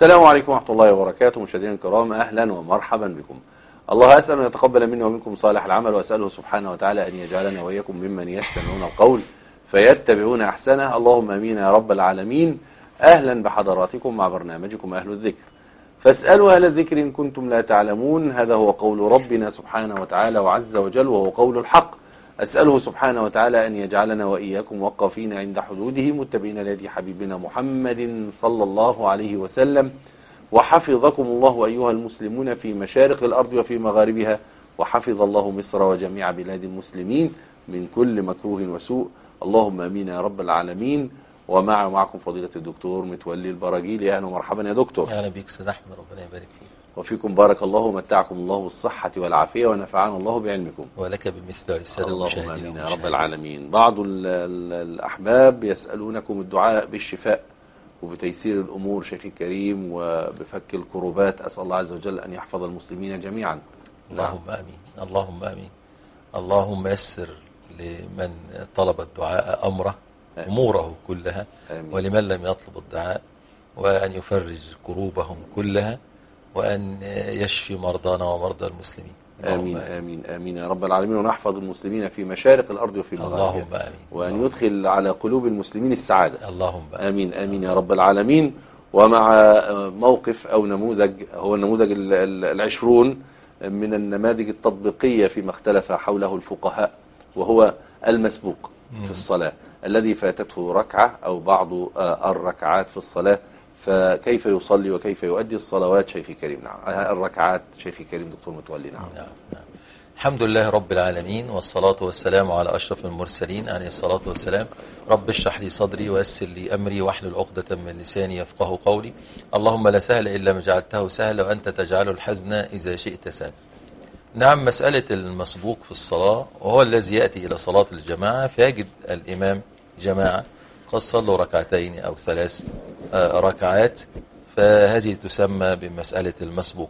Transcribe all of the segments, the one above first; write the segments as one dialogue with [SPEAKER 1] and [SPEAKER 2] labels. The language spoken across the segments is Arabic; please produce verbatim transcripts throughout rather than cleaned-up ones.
[SPEAKER 1] السلام عليكم ورحمة الله وبركاته. مشاهدينا الكرام، أهلا ومرحبا بكم. الله أسأل أن يتقبل مني ومنكم صالح العمل، وأسأله سبحانه وتعالى أن يجعلنا وإياكم ممن يستمعون القول فيتبعون أحسنه. اللهم آمين يا رب العالمين. أهلا بحضراتكم مع برنامجكم أهل الذكر، فاسألوا أهل الذكر إن كنتم لا تعلمون. هذا هو قول ربنا سبحانه وتعالى وعز وجل، وهو قول الحق. أسأله سبحانه وتعالى أن يجعلنا وإياكم وقفين عند حدوده، متبعين لدي حبيبنا محمد صلى الله عليه وسلم. وحفظكم الله أيها المسلمون في مشارق الأرض وفي مغاربها، وحفظ الله مصر وجميع بلاد المسلمين من كل مكروه وسوء. اللهم آمين يا رب العالمين. ومع معكم فضيلة الدكتور متولي البراجيلي. أهلا ومرحبا يا دكتور.
[SPEAKER 2] أهلا بيك أستاذ أحمد، ربنا يبارك فيك.
[SPEAKER 1] وفيكم بارك الله ومتعكم الله بالصحة والعافية ونفعنا الله بعلمكم.
[SPEAKER 2] ولك بمثل السادة
[SPEAKER 1] المشاهدين. اللهم آمين يا رب العالمين. بعض ال ال الأحباب يسألونكم الدعاء بالشفاء وبتيسير الأمور شيخي الكريم وبفك الكروبات. أسأل الله عز وجل أن يحفظ المسلمين جميعا.
[SPEAKER 2] اللهم آمين، اللهم آمين. اللهم يسر لمن طلب الدعاء أمره أموره كلها، آمين. ولمن لم يطلب الدعاء، وأن يفرج كروبهم كلها، وأن يشفي مرضانا ومرضى المسلمين.
[SPEAKER 1] آمين آمين آمين يا رب العالمين. ونحفظ المسلمين في مشارق الأرض وفي مغاربها،
[SPEAKER 2] اللهم آمين.
[SPEAKER 1] وأن يدخل على قلوب المسلمين السعادة،
[SPEAKER 2] اللهم آمين.
[SPEAKER 1] آمين آمين يا رب العالمين. ومع موقف أو نموذج، هو النموذج العشرون من النماذج التطبيقية فيما اختلف حوله الفقهاء، وهو المسبوق في الصلاة الذي فاتته ركعة أو بعض الركعات في الصلاة، فكيف يصلي وكيف يؤدي الصلوات شيخي كريم؟ نعم، الركعات شيخي كريم دكتور متولي. نعم.
[SPEAKER 2] نعم. نعم. الحمد لله رب العالمين، والصلاة والسلام على أشرف المرسلين عليه الصلاة والسلام. رب اشرح لي صدري ويسر لي أمري واحلل عقدة من لساني يفقه قولي. اللهم لا سهل إلا ما جعلته سهلا، وأنت تجعل الحزن إذا شئت سهلا. نعم، مسألة المسبوق في الصلاة وهو الذي يأتي إلى صلاة الجماعة فيجد الإمام جماعة قد صلوا ركعتين أو ثلاث ركعات، فهذه تسمى بمسألة المسبوق.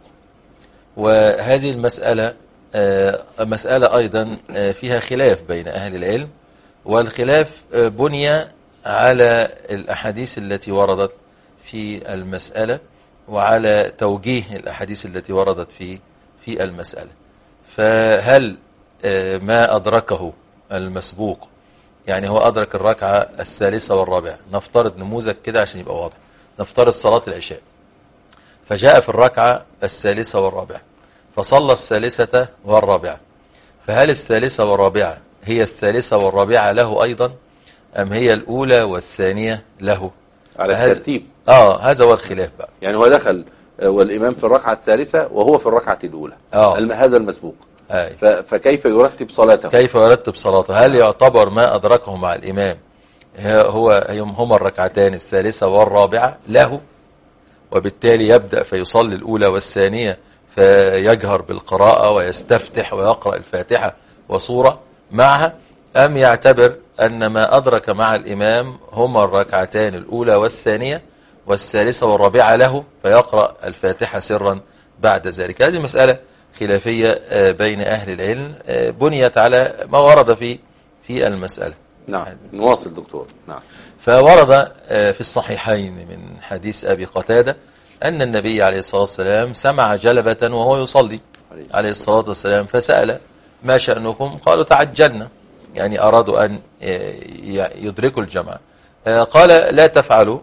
[SPEAKER 2] وهذه المسألة مسألة أيضا فيها خلاف بين أهل العلم، والخلاف بني على الأحاديث التي وردت في المسألة وعلى توجيه الأحاديث التي وردت في في المسألة. فهل ما أدركه المسبوق، يعني هو أدرك الركعة الثالثة والرابعة، نفترض نموذج كده عشان يبقى واضح، نفترض صلاة العشاء، فجاء في الركعة الثالثة والرابعة فصلى الثالثة والرابعة، فهل الثالثة والرابعة هي الثالثة والرابعة له أيضا، أم هي الأولى والثانية له
[SPEAKER 1] على الترتيب؟
[SPEAKER 2] آه هذا هو الخلاف بقى.
[SPEAKER 1] يعني هو دخل والإمام في الركعة الثالثة وهو في الركعة الأولى،
[SPEAKER 2] آه.
[SPEAKER 1] هذا المسبوق.
[SPEAKER 2] آه.
[SPEAKER 1] فكيف يرتب صلاته؟
[SPEAKER 2] كيف يرتب صلاته؟ هل يعتبر ما أدركه مع الإمام هو هما الركعتان الثالثة والرابعة له، وبالتالي يبدأ فيصلي الأولى والثانية فيجهر بالقراءة ويستفتح ويقرأ الفاتحة وصورة معها، أم يعتبر أن ما أدرك مع الإمام هما الركعتان الأولى والثانية والثالثة والرابعة له فيقرأ الفاتحة سرا بعد ذلك؟ هذه مسألة خلافية بين أهل العلم بنيت على ما ورد في في المسألة.
[SPEAKER 1] نعم، نواصل دكتور. نعم.
[SPEAKER 2] فورد في الصحيحين من حديث أبي قتادة أن النبي عليه الصلاة والسلام سمع جلبة وهو يصلي عليه الصلاة والسلام، فسأل ما شأنكم؟ قالوا تعجلنا، يعني أرادوا أن يدركوا الجماعة. قال لا تفعلوا،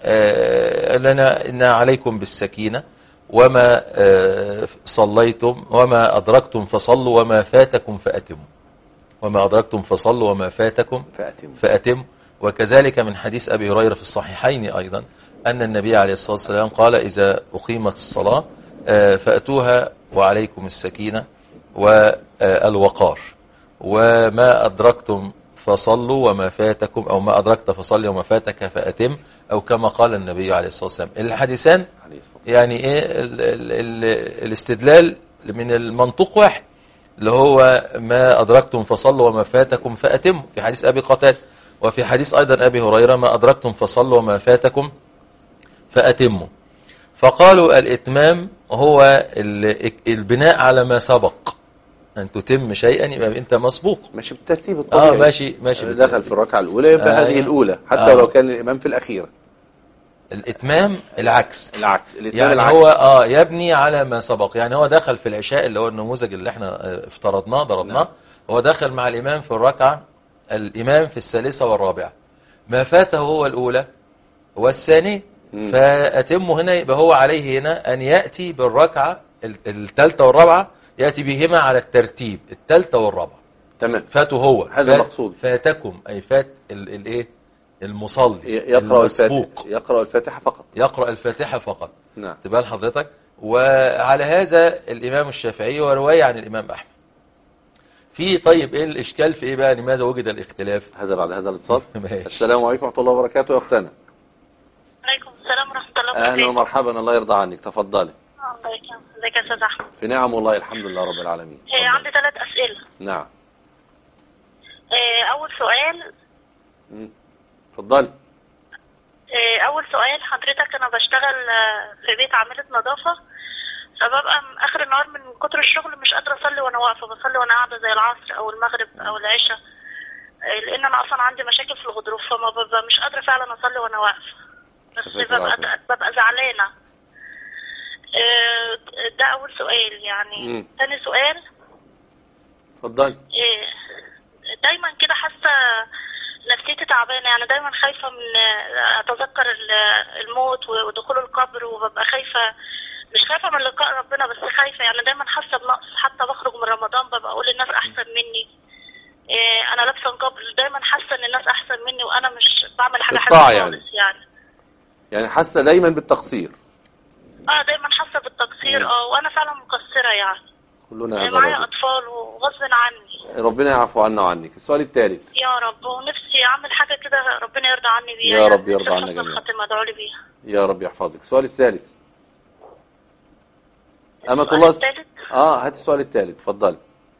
[SPEAKER 2] لنا إن عليكم بالسكينة، وما صليتم وما أدركتم فصلوا وما فاتكم فأتموا، وما أدركتم فصلوا وما فاتكم
[SPEAKER 1] فأتموا,
[SPEAKER 2] فأتموا. وكذلك من حديث أبي هريرة في الصحيحين أيضا أن النبي عليه الصلاة والسلام قال إذا أقيمت الصلاة فأتوها وعليكم السكينة والوقار، وما أدركتم فصلوا وما فاتكم، أو ما أدركت فصلي وما فاتك فأتم، أو كما قال النبي عليه الصلاة والسلام. الحديثان يعني إيه ال ال ال الاستدلال من المنطق واحد، اللي هو ما أدركتم فصلوا وما فاتكم فأتموا في حديث أبي قتادة، وفي حديث أيضا أبي هريرة ما أدركتم فصلوا وما فاتكم فأتموا. فقالوا الإتمام هو البناء على ما سبق، أن تتم شيئا يبقى أنت مسبوق،
[SPEAKER 1] ماشي بالترتيب الطبيعي.
[SPEAKER 2] آه ماشي ماشي
[SPEAKER 1] دخل في الركعة الأولى يبقى آه هذه الأولى حتى آه لو كان الإمام في الأخيرة.
[SPEAKER 2] الاتمام العكس.
[SPEAKER 1] العكس الاتمام
[SPEAKER 2] يعني
[SPEAKER 1] العكس.
[SPEAKER 2] هو اه يبني على ما سبق. يعني هو دخل في العشاء اللي هو النموذج اللي احنا افترضناه ضربناه. نعم. هو دخل مع الإمام في الركعة، الإمام في الثالثة والرابعة، ما فاته هو الأولى والثانية، فأتمه هنا. يبقى هو عليه هنا أن يأتي بالركعة الثالثة والرابعة، يأتي بهما على الترتيب الثالثة والرابعة.
[SPEAKER 1] تمام.
[SPEAKER 2] فاته هو،
[SPEAKER 1] هذا المقصود.
[SPEAKER 2] فاتكم أي فات الايه المصلي
[SPEAKER 1] يقرأ الفاتحة يقرأ الفاتحة فقط
[SPEAKER 2] يقرأ الفاتحة فقط.
[SPEAKER 1] نعم.
[SPEAKER 2] تبان حضرتك. وعلى هذا الإمام الشافعي ورواية عن الإمام أحمد. في طيب ايه الاشكال في ايه بقى؟ لماذا وجد الاختلاف؟
[SPEAKER 1] هذا بعد هذا الاتصال. السلام عليكم ورحمه الله وبركاته يا اختنا.
[SPEAKER 3] وعليكم السلام ورحمه الله وبركاته.
[SPEAKER 1] اهلا ومرحبا، الله يرضى عنك، تفضلي.
[SPEAKER 3] الله يكرمك. ازيك يا استاذ احمد؟
[SPEAKER 1] في نعم والله الحمد لله رب العالمين.
[SPEAKER 3] إيه عندي ثلاث اسئله.
[SPEAKER 1] نعم.
[SPEAKER 3] إيه اول سؤال.
[SPEAKER 1] امم اتفضلي.
[SPEAKER 3] إيه اول سؤال حضرتك، انا بشتغل في بيت عامله نظافه، فببقى اخر النهار من كتر الشغل مش قادره اصلي وانا واقفه، بصلي وانا قاعده زي العصر او المغرب او العشاء، لان انا اصلا عندي مشاكل في الغضروف، فما ببقى مش قادره فعلا اصلي وانا واقفه، بس ببقى ببقى زعلانه. ده اول سؤال. يعني ثاني سؤال.
[SPEAKER 1] اتفضلي.
[SPEAKER 3] دايما كده حاسه نفسيتي تعبانه، يعني دايما خايفه من اتذكر الموت ودخول القبر، وببقى خايفه، مش خايفه من لقاء ربنا بس خايفه، يعني دايما حاسه بنقص. حتى بخرج من رمضان ببقى اقول الناس احسن مني، إيه انا لابسه نقاب، دايما حاسه ان الناس احسن مني وانا مش بعمل حاجه حلوه خالص. يعني يعني يعني
[SPEAKER 1] حاسه دايما بالتقصير.
[SPEAKER 3] اه دايما حاسه بالتقصير. اه وانا فعلا مقصره يعني.
[SPEAKER 1] كلنا
[SPEAKER 3] معايا اطفال وغصب عني.
[SPEAKER 1] ربنا يعفو عنا وعنك. السؤال الثالث.
[SPEAKER 3] يا رب، ونفسي اعمل حاجه كده ربنا يرضى عني بيها.
[SPEAKER 1] يا رب يرضى عنا جميعا.
[SPEAKER 3] الخاتمه ادعوا لي بيها.
[SPEAKER 1] يا رب يحفظك. السؤال الثالث. أمة الله.
[SPEAKER 3] الثالث.
[SPEAKER 1] اه هات السؤال الثالث، اتفضلي.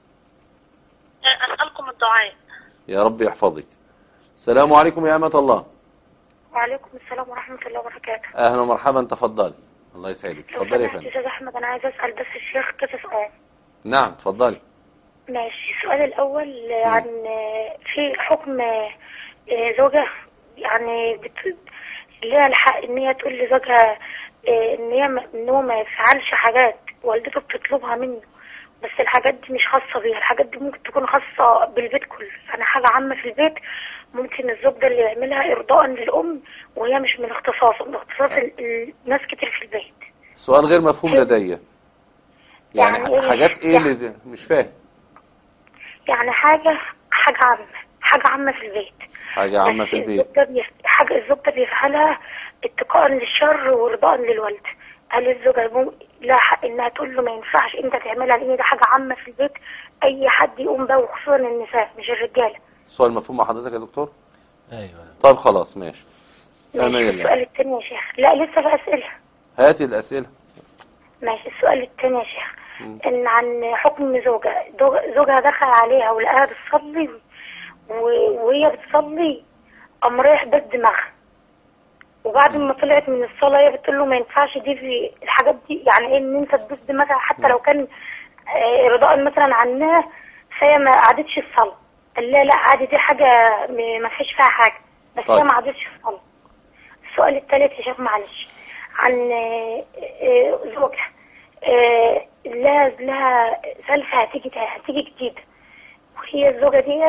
[SPEAKER 3] اسالكم الدعاء.
[SPEAKER 1] يا رب يحفظك. السلام عليكم يا أمة الله.
[SPEAKER 3] وعليكم السلام ورحمه الله وبركاته.
[SPEAKER 1] اهلا ومرحبا، تفضلي. الله يسعدك. اتفضلي يا فندم.
[SPEAKER 3] استاذ احمد، انا عايز اسال بس الشيخ كذا سؤال.
[SPEAKER 1] نعم اتفضلي.
[SPEAKER 3] ماشي. السؤال الاول عن في حكم زوجة يعني بت... ليها الحق ان هي تقول لزوجها ان هي ان هو ما يفعلش حاجات والدته بتطلبها منه، بس الحاجات دي مش خاصه بيها، الحاجات دي ممكن تكون خاصه بالبيت كله، يعني حاجه عامه في البيت ممكن الزوج ده اللي يعملها ارضاء للام، وهي مش من اختصاصه، من اختصاص الناس كتير في البيت.
[SPEAKER 1] سؤال غير مفهوم لدي. يعني, يعني حاجات ايه
[SPEAKER 3] يعني
[SPEAKER 1] اللي مش فاهم؟
[SPEAKER 3] يعني حاجه حاجه عامه حاجه عامه في البيت
[SPEAKER 1] حاجه عامه في البيت
[SPEAKER 3] حاجه الزوج ده بيفعلها اتقاء للشر وارضاء للوالد. هل الزوجه لها حق انها تقول له ما ينفعش انت تعملها لان ده حاجه عامه في البيت، اي حد يقوم بها وخصوصا النساء مش الرجاله؟
[SPEAKER 1] السؤال مفهوم مع حضرتك يا دكتور؟
[SPEAKER 2] ايوه.
[SPEAKER 1] طيب خلاص ماشي.
[SPEAKER 3] ماشي. السؤال الثاني يا شيخ. لا لسه في اسئله.
[SPEAKER 1] هاتي الاسئله.
[SPEAKER 3] ماشي. السؤال الثاني يا شيخ ان عن حكم زوجة زوجها دخل عليها ولقاها بتصلي وهي بتصلي قام رايح بس دماغها، وبعد ما طلعت من الصلاه هي بتقول له ما ينفعش دي في الحاجات دي، يعني ايه ان انت تبص دماغها حتى لو كان رضاء مثلا عنها، فهي ما قعدتش الصلاه. قال لا لا عادي، دي حاجه ما فيش فيها حاجه، بس طيب. هي ما قعدتش الصلاه. السؤال الثالث يا شيخ معلش عن زوجها لها لها سلفة هتيجي هتيجي جديدة، وهي الزوجة دي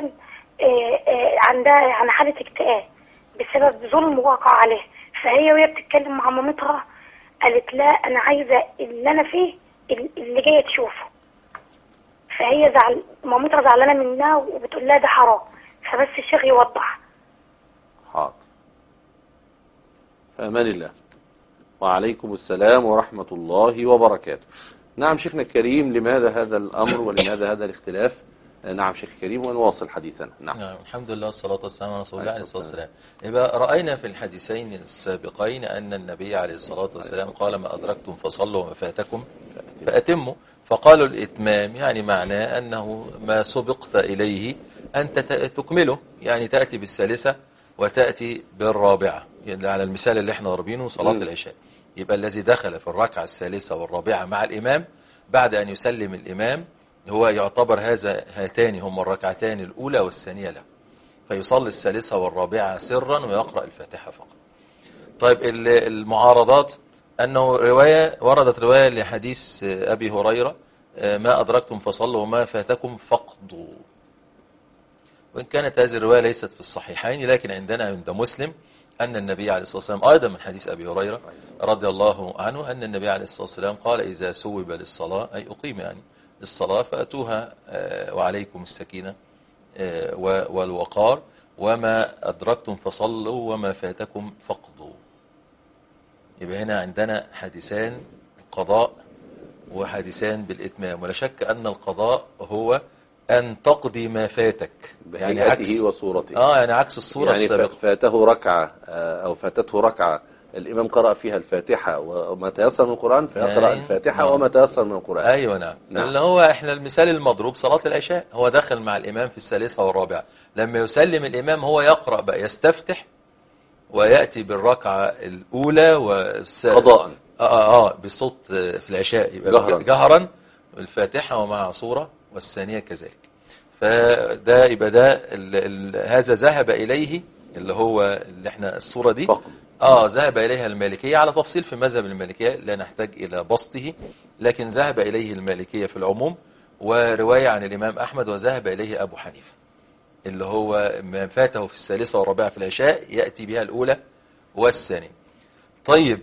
[SPEAKER 3] عندها يعني حالة اكتئاب بسبب ظلم واقع عليها، فهي وهي بتتكلم مع مامتها قالت لا أنا عايزة اللي أنا فيه اللي جاية تشوفه، فهي زعل مامتها زعلانة منها وبتقول لها ده حرام، فبس الشيخ يوضح.
[SPEAKER 1] حاضر. في أمان الله. وعليكم السلام ورحمة الله وبركاته. نعم شيخنا الكريم، لماذا هذا الأمر ولماذا هذا الاختلاف؟ نعم شيخ الكريم، ونواصل حديثنا. نعم.
[SPEAKER 2] نعم الحمد لله والصلاة والسلام على رسول الله عليه الصلاة والسلام. يبقى رأينا في الحديثين السابقين أن النبي عليه الصلاة والسلام قال ما أدركتم فصلوا وما فاتكم فأتموا، فقالوا الإتمام يعني معناه أنه ما سبقت إليه أنت تكمله، يعني تأتي بالثالثة وتأتي بالرابعة، يعني على المثال اللي احنا ضربينه صلاة م. العشاء. يبقى الذي دخل في الركعة الثالثة والرابعة مع الإمام بعد أن يسلم الإمام هو يعتبر هذا هاتان هم الركعتان الأولى والثانية له، فيصلي الثالثة والرابعة سرا ويقرأ الفاتحة فقط. طيب المعارضات، أنه رواية وردت رواية لحديث أبي هريرة ما أدركتم فصلوا وما فاتكم فاقضوا، وإن كانت هذه الرواية ليست في الصحيحين، لكن عندنا عند مسلم أن النبي عليه الصلاة والسلام أيضا من حديث أبي هريرة رضي الله عنه أن النبي عليه الصلاة والسلام قال إذا سوب للصلاة أي أقيم يعني الصلاة فأتوها وعليكم السكينة والوقار وما أدركتم فصلوا وما فاتكم فاقضوا. يبقى هنا عندنا حديثان قضاء وحديثان بالإتمام، ولا شك أن القضاء هو أن تقضي ما فاتك
[SPEAKER 1] يعني عكس وصورته.
[SPEAKER 2] آه يعني عكس الصورة
[SPEAKER 1] يعني
[SPEAKER 2] السابقة.
[SPEAKER 1] فاته ركعة أو فاتته ركعة الإمام قرأ فيها الفاتحة وما تيسر من القرآن فيقرأ يعني الفاتحة نعم. وما تيسر من القرآن.
[SPEAKER 2] أيوة نعم, نعم. اللي هو إحنا المثال المضروب صلاة العشاء، هو دخل مع الإمام في الثالثة والرابعة، لما يسلم الإمام هو يقرأ بقى يستفتح ويأتي بالركعة الأولى والس...
[SPEAKER 1] قضاء
[SPEAKER 2] آه, آه, آه بصوت في العشاء يبقى جهرا, جهرا الفاتحة ومع صورة والثانية كذلك. فده يبقى ده ال ال هذا ذهب إليه اللي هو اللي احنا الصورة دي
[SPEAKER 1] فقط.
[SPEAKER 2] اه ذهب إليها المالكية على تفصيل في مذهب المالكية لا نحتاج إلى بسطه، لكن ذهب إليه المالكية في العموم، ورواية عن الإمام أحمد وذهب إليه أبو حنيفة اللي هو ما فاته في الثالثة والرابعة في العشاء يأتي بها الأولى والثانية. طيب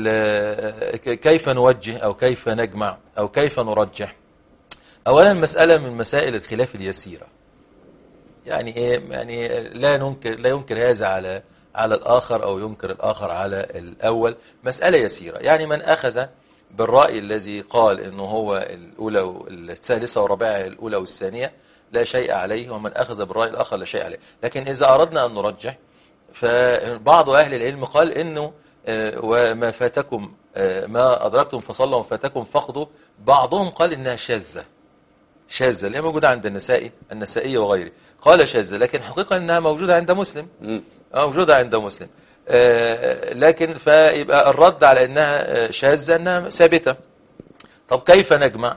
[SPEAKER 2] كيف نوجه أو كيف نجمع أو كيف نرجح؟ أولا مسألة من مسائل الخلاف اليسيرة، يعني إيه؟ يعني لا ننكر لا ينكر هذا على على الآخر أو ينكر الآخر على الأول، مسألة يسيرة. يعني من أخذ بالرأي الذي قال إنه هو الأولى الثالثة والرابعة الأولى والثانية لا شيء عليه، ومن أخذ بالرأي الآخر لا شيء عليه. لكن إذا أردنا أن نرجح فبعض أهل العلم قال إنه وما فاتكم ما أدركتم فصلوا وما فاتكم فاقضوا، بعضهم قال إنها شاذة شاذة اللي هي موجودة عند النسائي النسائي وغيره، قال شاذة، لكن حقيقة إنها موجودة عند مسلم موجودة عند مسلم. لكن فيبقى الرد على إنها شاذة إنها ثابتة. طب كيف نجمع؟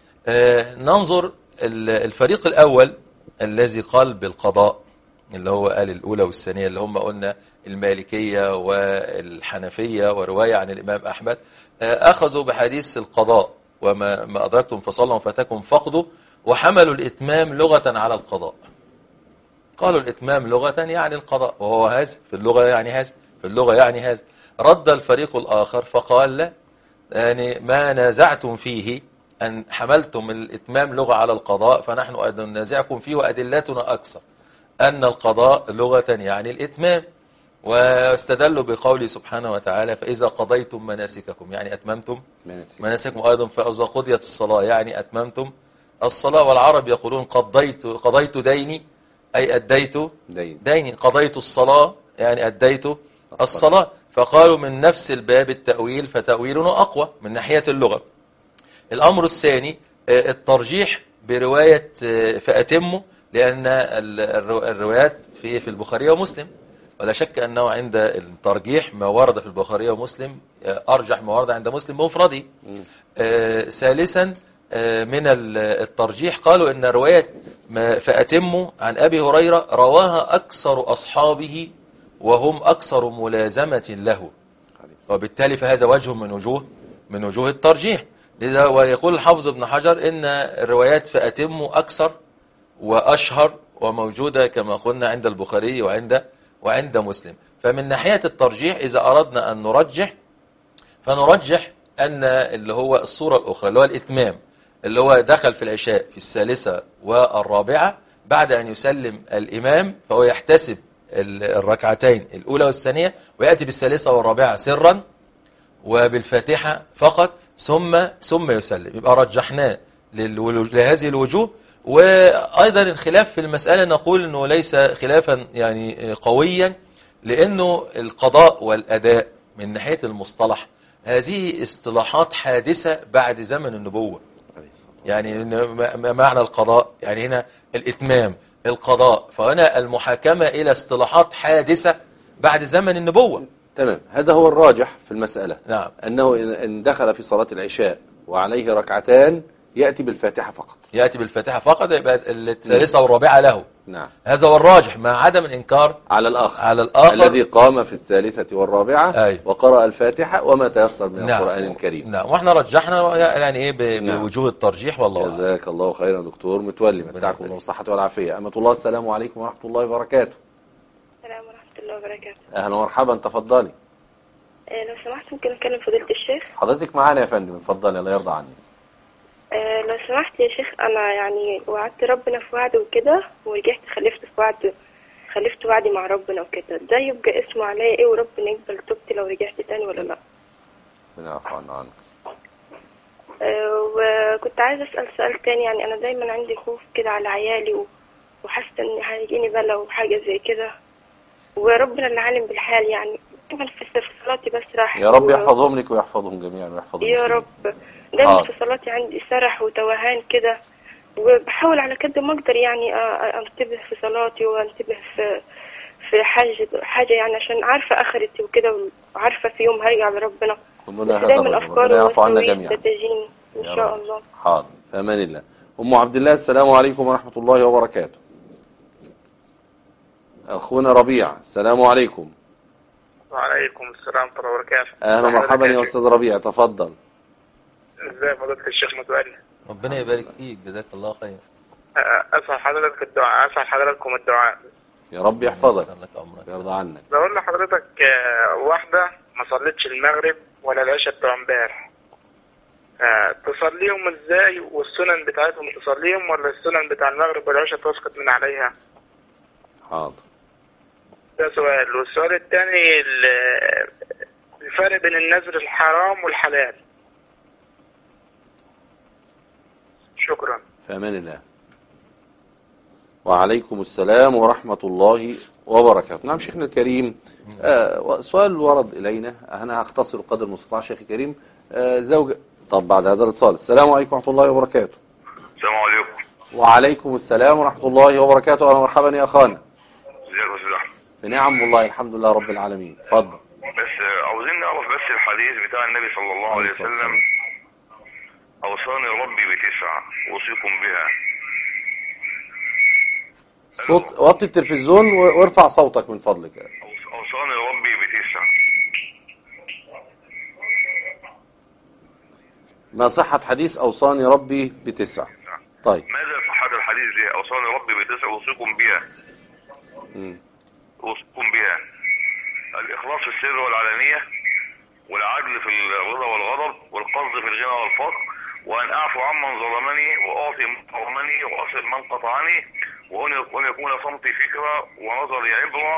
[SPEAKER 2] ننظر الفريق الأول الذي قال بالقضاء اللي هو قال الأولى والثانية اللي هم قلنا المالكية والحنفية ورواية عن الإمام أحمد، أخذوا بحديث القضاء وما ما أدركتم فصلوا وما فاتكم فاقضوا، وحملوا الإتمام لغة على القضاء. قالوا الإتمام لغة يعني القضاء، وهو هذا في اللغة يعني هذا في اللغة يعني هذا. رد الفريق الآخر فقال لا، يعني ما نازعتم فيه أن حملتم الإتمام لغة على القضاء فنحن أيضا نازعكم فيه وأدلتنا أكثر أن القضاء لغة يعني الإتمام. واستدلوا بقوله سبحانه وتعالى فإذا قضيتم مناسككم يعني أتممتم مناسككم أيضا، فإذا قضيت الصلاة يعني أتممتم الصلاة. والعرب يقولون قضيت قضيت ديني أي أديت
[SPEAKER 1] دين.
[SPEAKER 2] ديني، قضيت الصلاة يعني أديت الصلاة. فقالوا من نفس الباب التأويل فتأويلنا أقوى من ناحية اللغة. الأمر الثاني الترجيح برواية فأتموا، لأن الروايات في في البخاري ومسلم، ولا شك أنه عند الترجيح ما ورد في البخاري ومسلم أرجح ما ورد عند مسلم بمفرده. آه ثالثا آه من الترجيح قالوا أن رواية فأتموا عن أبي هريرة رواها أكثر أصحابه وهم أكثر ملازمة له، وبالتالي فهذا وجه من وجوه من وجوه الترجيح. لذا ويقول الحافظ ابن حجر إن الروايات فأتموا أكثر وأشهر وموجودة كما قلنا عند البخاري وعند وعند مسلم. فمن ناحية الترجيح إذا أردنا أن نرجح فنرجح أن اللي هو الصورة الأخرى اللي هو الإتمام اللي هو دخل في العشاء في الثالثة والرابعة بعد أن يسلم الإمام، فهو يحتسب الركعتين الأولى والثانية ويأتي بالثالثة والرابعة سرا وبالفاتحة فقط ثم ثم يسلم. يبقى رجحناه لهذه الوجوه. وأيضا الخلاف في المسألة نقول أنه ليس خلافا يعني قويا، لأنه القضاء والأداء من ناحية المصطلح هذه اصطلاحات حادثة بعد زمن النبوة. يعني ما معنى القضاء؟ يعني هنا الإتمام القضاء، فهنا المحاكمة إلى اصطلاحات حادثة بعد زمن النبوة.
[SPEAKER 1] تمام، هذا هو الراجح في المسألة.
[SPEAKER 2] نعم.
[SPEAKER 1] أنه إن دخل في صلاة العشاء وعليه ركعتان يأتي بالفاتحة فقط.
[SPEAKER 2] يأتي بالفاتحة فقط، يبقى الثالثة والرابعة له.
[SPEAKER 1] نعم.
[SPEAKER 2] هذا هو الراجح مع عدم الإنكار
[SPEAKER 1] على الآخر
[SPEAKER 2] على الآخر
[SPEAKER 1] الذي قام في الثالثة والرابعة
[SPEAKER 2] أي.
[SPEAKER 1] وقرأ الفاتحة وما تيسر من
[SPEAKER 2] نعم.
[SPEAKER 1] القرآن الكريم.
[SPEAKER 2] نعم. واحنا رجحنا يعني ايه ب-
[SPEAKER 1] نعم.
[SPEAKER 2] بوجوه الترجيح والله أعلم.
[SPEAKER 1] جزاك الله خيرا دكتور متولي، متعكم الله بالصحة والعافية. أمة الله السلام عليكم ورحمة الله وبركاته.
[SPEAKER 4] السلام ورحمة الله وبركاته.
[SPEAKER 1] أهلا ومرحبا، تفضلي.
[SPEAKER 4] آه لو سمحت ممكن أكلم فضيلة الشيخ؟
[SPEAKER 1] حضرتك معانا يا فندم، اتفضلي الله يرضى عني.
[SPEAKER 4] آه لو سمحت يا شيخ، أنا يعني وعدت ربنا في وعد وكده، ورجعت خلفت في وعد، خلفت وعدي مع ربنا وكده، ده يبقى اسمه عليا إيه وربنا يقبل توبتي لو رجعت تاني ولا لأ؟
[SPEAKER 1] ربنا يعفو عنا عنك.
[SPEAKER 4] آه وكنت عايزة أسأل سؤال تاني، يعني أنا دايما عندي خوف كده على عيالي و- وحاسة إن هيجيني بلا وحاجة زي كده، وربنا اللي عالم بالحال، يعني دايما في في صلاتي بسرح.
[SPEAKER 1] يا رب
[SPEAKER 4] و-
[SPEAKER 1] يحفظهم لك ويحفظهم جميعا ويحفظ
[SPEAKER 4] يا
[SPEAKER 1] المسلمين.
[SPEAKER 4] رب. دايما
[SPEAKER 1] حاضر.
[SPEAKER 4] في صلاتي عندي سرح وتوهان كده، وبحاول على قد ما اقدر يعني أ- انتبه في صلاتي وانتبه في في حاجه حاجه يعني عشان عارفه اخرتي وكده، وعارفه في يوم هرجع لربنا،
[SPEAKER 1] ربنا
[SPEAKER 4] بس
[SPEAKER 1] يهدى
[SPEAKER 4] دايما
[SPEAKER 1] ربنا
[SPEAKER 4] افكار
[SPEAKER 1] يعفو عنا
[SPEAKER 4] ووساوس
[SPEAKER 1] جميعا.
[SPEAKER 4] بتجيني ان
[SPEAKER 1] يا
[SPEAKER 4] شاء
[SPEAKER 1] رب.
[SPEAKER 4] الله.
[SPEAKER 1] حاضر، في أمان الله. أم عبد الله السلام عليكم ورحمة الله وبركاته. أخونا ربيع السلام عليكم.
[SPEAKER 5] وعليكم السلام ورحمة الله وبركاته.
[SPEAKER 1] أهلا مرحبا يا أستاذ ربيع، تفضل.
[SPEAKER 5] ازي فضيلة الشيخ متولي؟
[SPEAKER 2] ربنا يبارك فيك، جزاك الله خير.
[SPEAKER 5] أسأل حضرتك الدعاء، أسأل حضرتكم الدعاء.
[SPEAKER 1] يا رب يحفظك
[SPEAKER 2] يسر لك أمرك.
[SPEAKER 1] يرضى عنك.
[SPEAKER 5] بقول لحضرتك آه، واحدة ما صلتش المغرب ولا العشاء بتوع امبارح، آه، تصليهم ازاي؟ والسنن بتاعتهم تصليهم ولا السنن بتاع المغرب والعشاء تسقط من عليها؟
[SPEAKER 1] حاضر.
[SPEAKER 5] ده سؤال. والسؤال الثاني الفرق بين النذر الحرام والحلال. شكرا.
[SPEAKER 1] في أمان الله. وعليكم السلام ورحمة الله وبركاته. نعم شيخنا الكريم، آه سؤال ورد إلينا، أنا هختصر قدر المستطاع شيخي الكريم. آه زوجة، طب بعد هذا الاتصال، السلام عليكم ورحمة الله وبركاته.
[SPEAKER 6] السلام عليكم.
[SPEAKER 1] وعليكم السلام ورحمة الله وبركاته. أهلا مرحبا يا أخانا.
[SPEAKER 6] ازيك يا استاذ احمد؟
[SPEAKER 1] بنعم والله الحمد لله رب العالمين. اتفضل.
[SPEAKER 6] بس عاوزين نعرف بس الحديث بتاع النبي صلى الله عليه وسلم، اوصاني ربي بتسع اوصيكم بها.
[SPEAKER 1] صوت، وطي التلفزيون وارفع صوتك من فضلك.
[SPEAKER 6] أوص- اوصاني ربي بتسع.
[SPEAKER 1] ما صحة حديث أوصاني ربي بتسع؟ طيب.
[SPEAKER 6] ماذا صحة الحديث دي؟ اوصاني ربي بتسع اوصيكم بها.
[SPEAKER 1] مم.
[SPEAKER 6] اوصيكم بها الاخلاص في السر والعلانية، والعدل في الرضا والغضب، والقصد في الغنى والفقر، وان اعفو عمن ظلمني، واعطي من حرمني، واصل من قطعني، وان وأن يكون صمتي فكرة، ونظري عبرة،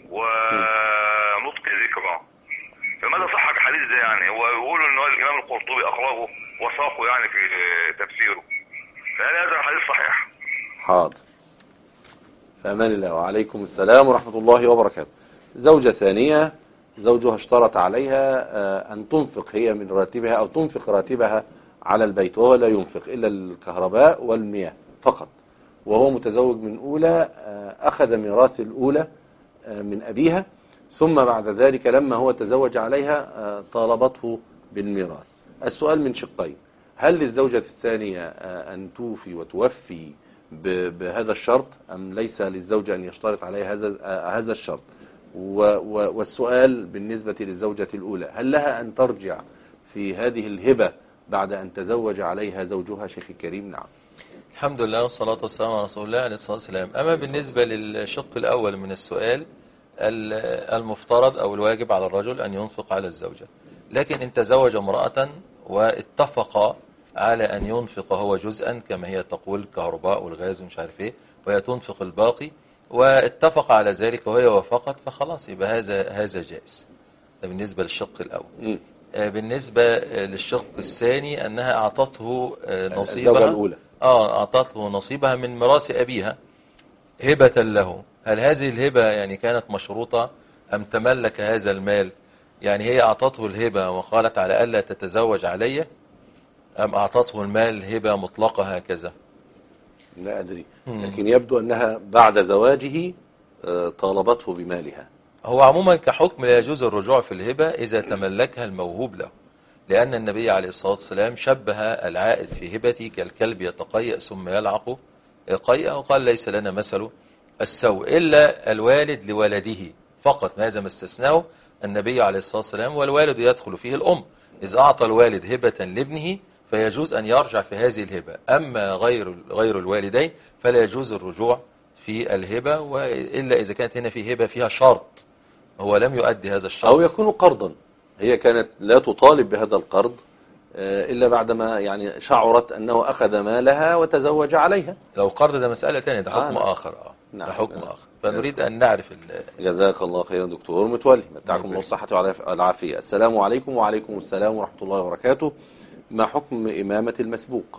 [SPEAKER 6] ونطقي ذكرى. فماذا صحة الحديث ده؟ يعني هو يقولوا ان هو الامام القرطبي اخرجه وساقه يعني في تفسيره، فهل هذا الحديث صحيح؟
[SPEAKER 1] حاضر. في أمان الله. وعليكم السلام ورحمة الله وبركاته. زوجة ثانية زوجها اشترط عليها آه، أن تنفق هي من راتبها أو تنفق راتبها على البيت، وهو لا ينفق إلا الكهرباء والمياه فقط، وهو متزوج من أولى، آه، أخذ ميراث الأولى آه، من أبيها، ثم بعد ذلك لما هو تزوج عليها آه، طالبته بالميراث. السؤال من شقين: هل للزوجة الثانية آه، أن توفي وتوفي ب- بهذا الشرط، أم ليس للزوجة أن يشترط عليها هذا آه، هذا الشرط؟ و- و- والسؤال بالنسبة للزوجة الأولى: هل لها أن ترجع في هذه الهبة بعد أن تزوج عليها زوجها شيخ الكريم؟ نعم.
[SPEAKER 2] الحمد لله والصلاة والسلام على رسول الله عليه الصلاة والسلام. أما بالنسبة للشق الأول من السؤال، ال- المفترض أو الواجب على الرجل أن ينفق على الزوجة، لكن إن تزوج امرأة واتفق على أن ينفق هو جزءا كما هي تقول الكهرباء والغاز ومش عارف إيه، وهي تنفق الباقي، واتفق على ذلك وهي وافقت، فخلاص يبقى هذا هذا جائز. ده بالنسبة للشق الأول.
[SPEAKER 1] م.
[SPEAKER 2] آه، بالنسبة آه، للشق الثاني أنها أعطته آه، نصيبها
[SPEAKER 1] الزوجة الأولى.
[SPEAKER 2] آه أعطته نصيبها من ميراث أبيها هبة له. هل هذه الهبة يعني كانت مشروطة أم تملك هذا المال؟ يعني هي أعطته الهبة وقالت على ألا تتزوج علي، أم أعطته المال هبة مطلقة هكذا؟
[SPEAKER 1] لا أدري، لكن يبدو أنها بعد زواجه آه، طالبته بمالها.
[SPEAKER 2] هو عموما كحكم لا يجوز الرجوع في الهبة إذا تملكها الموهوب له، لأن النبي عليه الصلاة والسلام شبه العائد في هبته كالكلب يتقيأ ثم يلعق قيئا، وقال ليس لنا مثل السوء إلا الوالد لولده فقط، هذا ما استثناه النبي عليه الصلاة والسلام، والوالد يدخل فيه الأم. إذا أعطى الوالد هبة لابنه فيجوز أن يرجع في هذه الهبة، أما غير غير الوالدين فلا يجوز الرجوع في الهبة، وإلا إذا كانت هنا في هبة فيها شرط هو لم يؤدي هذا الشرط،
[SPEAKER 1] أو يكون قرضا، هي كانت لا تطالب بهذا القرض إلا بعدما يعني شعرت أنه أخذ مالها وتزوج عليها.
[SPEAKER 2] لو قرض ده مسألة تانية، ده حكم
[SPEAKER 1] آه
[SPEAKER 2] آخر آه.
[SPEAKER 1] نعم.
[SPEAKER 2] ده حكم
[SPEAKER 1] نعم.
[SPEAKER 2] آخر، فنريد أن نعرف.
[SPEAKER 1] جزاك الله خيرا دكتور متولي، متعكم الله الصحة والعافية. السلام عليكم. وعليكم السلام ورحمة الله وبركاته. ما حكم إمامة المسبوق؟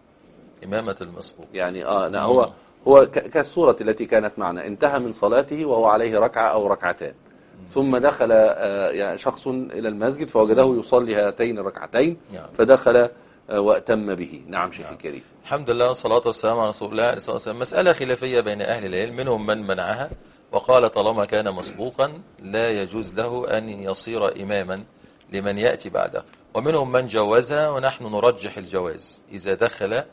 [SPEAKER 2] إمامة المسبوق يعني
[SPEAKER 1] آه لا هو هو كالصورة التي كانت معنا، انتهى من صلاته وهو عليه ركعة أو ركعتان، ثم دخل يعني شخص إلى المسجد فوجده يصلي هاتين الركعتين فدخل وأتم به. نعم شيخ الكريم.
[SPEAKER 2] الحمد لله والصلاة والسلام على رسول الله عليه الصلاة والسلام. مسألة خلافية بين أهل العلم، منهم من منعها وقال طالما كان مسبوقا لا يجوز له أن يصير إماما لمن يأتي بعده، ومنهم من جوزها ونحن نرجح الجواز. إذا دخل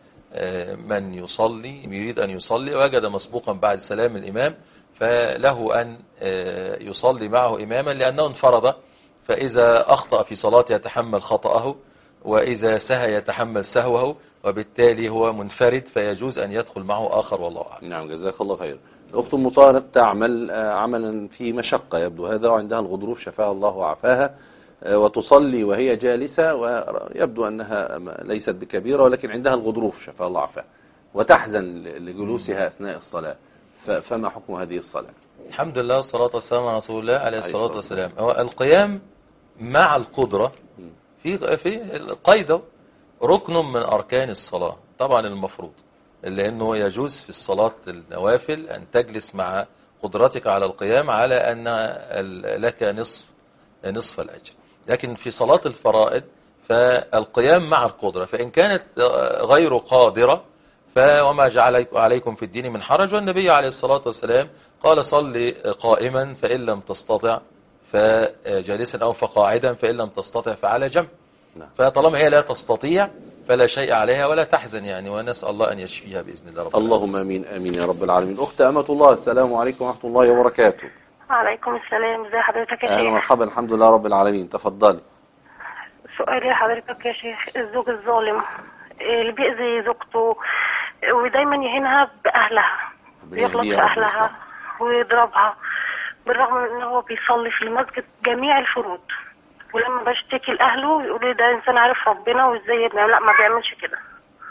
[SPEAKER 2] من يصلي يريد أن يصلي وجد مسبوقا بعد سلام الإمام فله أن يصلي معه إماما، لأنه انفرد، فإذا أخطأ في صلاته يتحمل خطأه، وإذا سهى يتحمل سهوه، وبالتالي هو منفرد فيجوز أن يدخل معه آخر، والله أعلم.
[SPEAKER 1] نعم جزاك الله خير. الأخت أم طارق تعمل عملا في مشقة يبدو هذا، وعندها الغضروف شفاها الله وعافاها، وتصلي وهي جالسة، ويبدو أنها ليست بكبيرة ولكن عندها الغضروف شفاها الله وعافاها، وتحزن لجلوسها أثناء الصلاة، فما حكم هذه الصلاة؟
[SPEAKER 2] الحمد لله والصلاة والسلام على رسول الله عليه الصلاة والسلام. هو القيام مع القدرة في في القيد ركن من أركان الصلاة طبعا المفروض، لأنه يجوز في الصلاة النوافل أن تجلس مع قدرتك على القيام على أن لك نصف نصف الأجر، لكن في صلاة الفرائض فالقيام مع القدرة، فإن كانت غير قادرة فوما جعل عليكم في الدين من حرج، والنبي عليه الصلاة والسلام قال صلي قائما فإن لم تستطع فجالسا أو فقاعدا فإن لم تستطع فعلى جنب. فطالما هي لا تستطيع فلا شيء عليها ولا تحزن يعني، ونسأل الله أن يشفيها بإذن الله رب العالمين.
[SPEAKER 1] اللهم أمين آمين يا رب العالمين. أخت أمة الله، السلام عليكم ورحمة الله وبركاته.
[SPEAKER 3] وعليكم السلام، ازي حضرتك يا شيخ؟
[SPEAKER 1] أهلا مرحبا، الحمد لله رب العالمين، تفضلي.
[SPEAKER 3] سؤالي لحضرتك يا شيخ، الزوج الظالم اللي بيأذي زوجته ودايما يهينها بأهلها، بيغلط في أهلها ويضربها، بالرغم من ان هو بيصلي في المسجد جميع الفروض، ولما بشتكي لأهله يقولوا ده إنسان عارف ربنا وإزاي يبنى، لا ما بيعملش كده.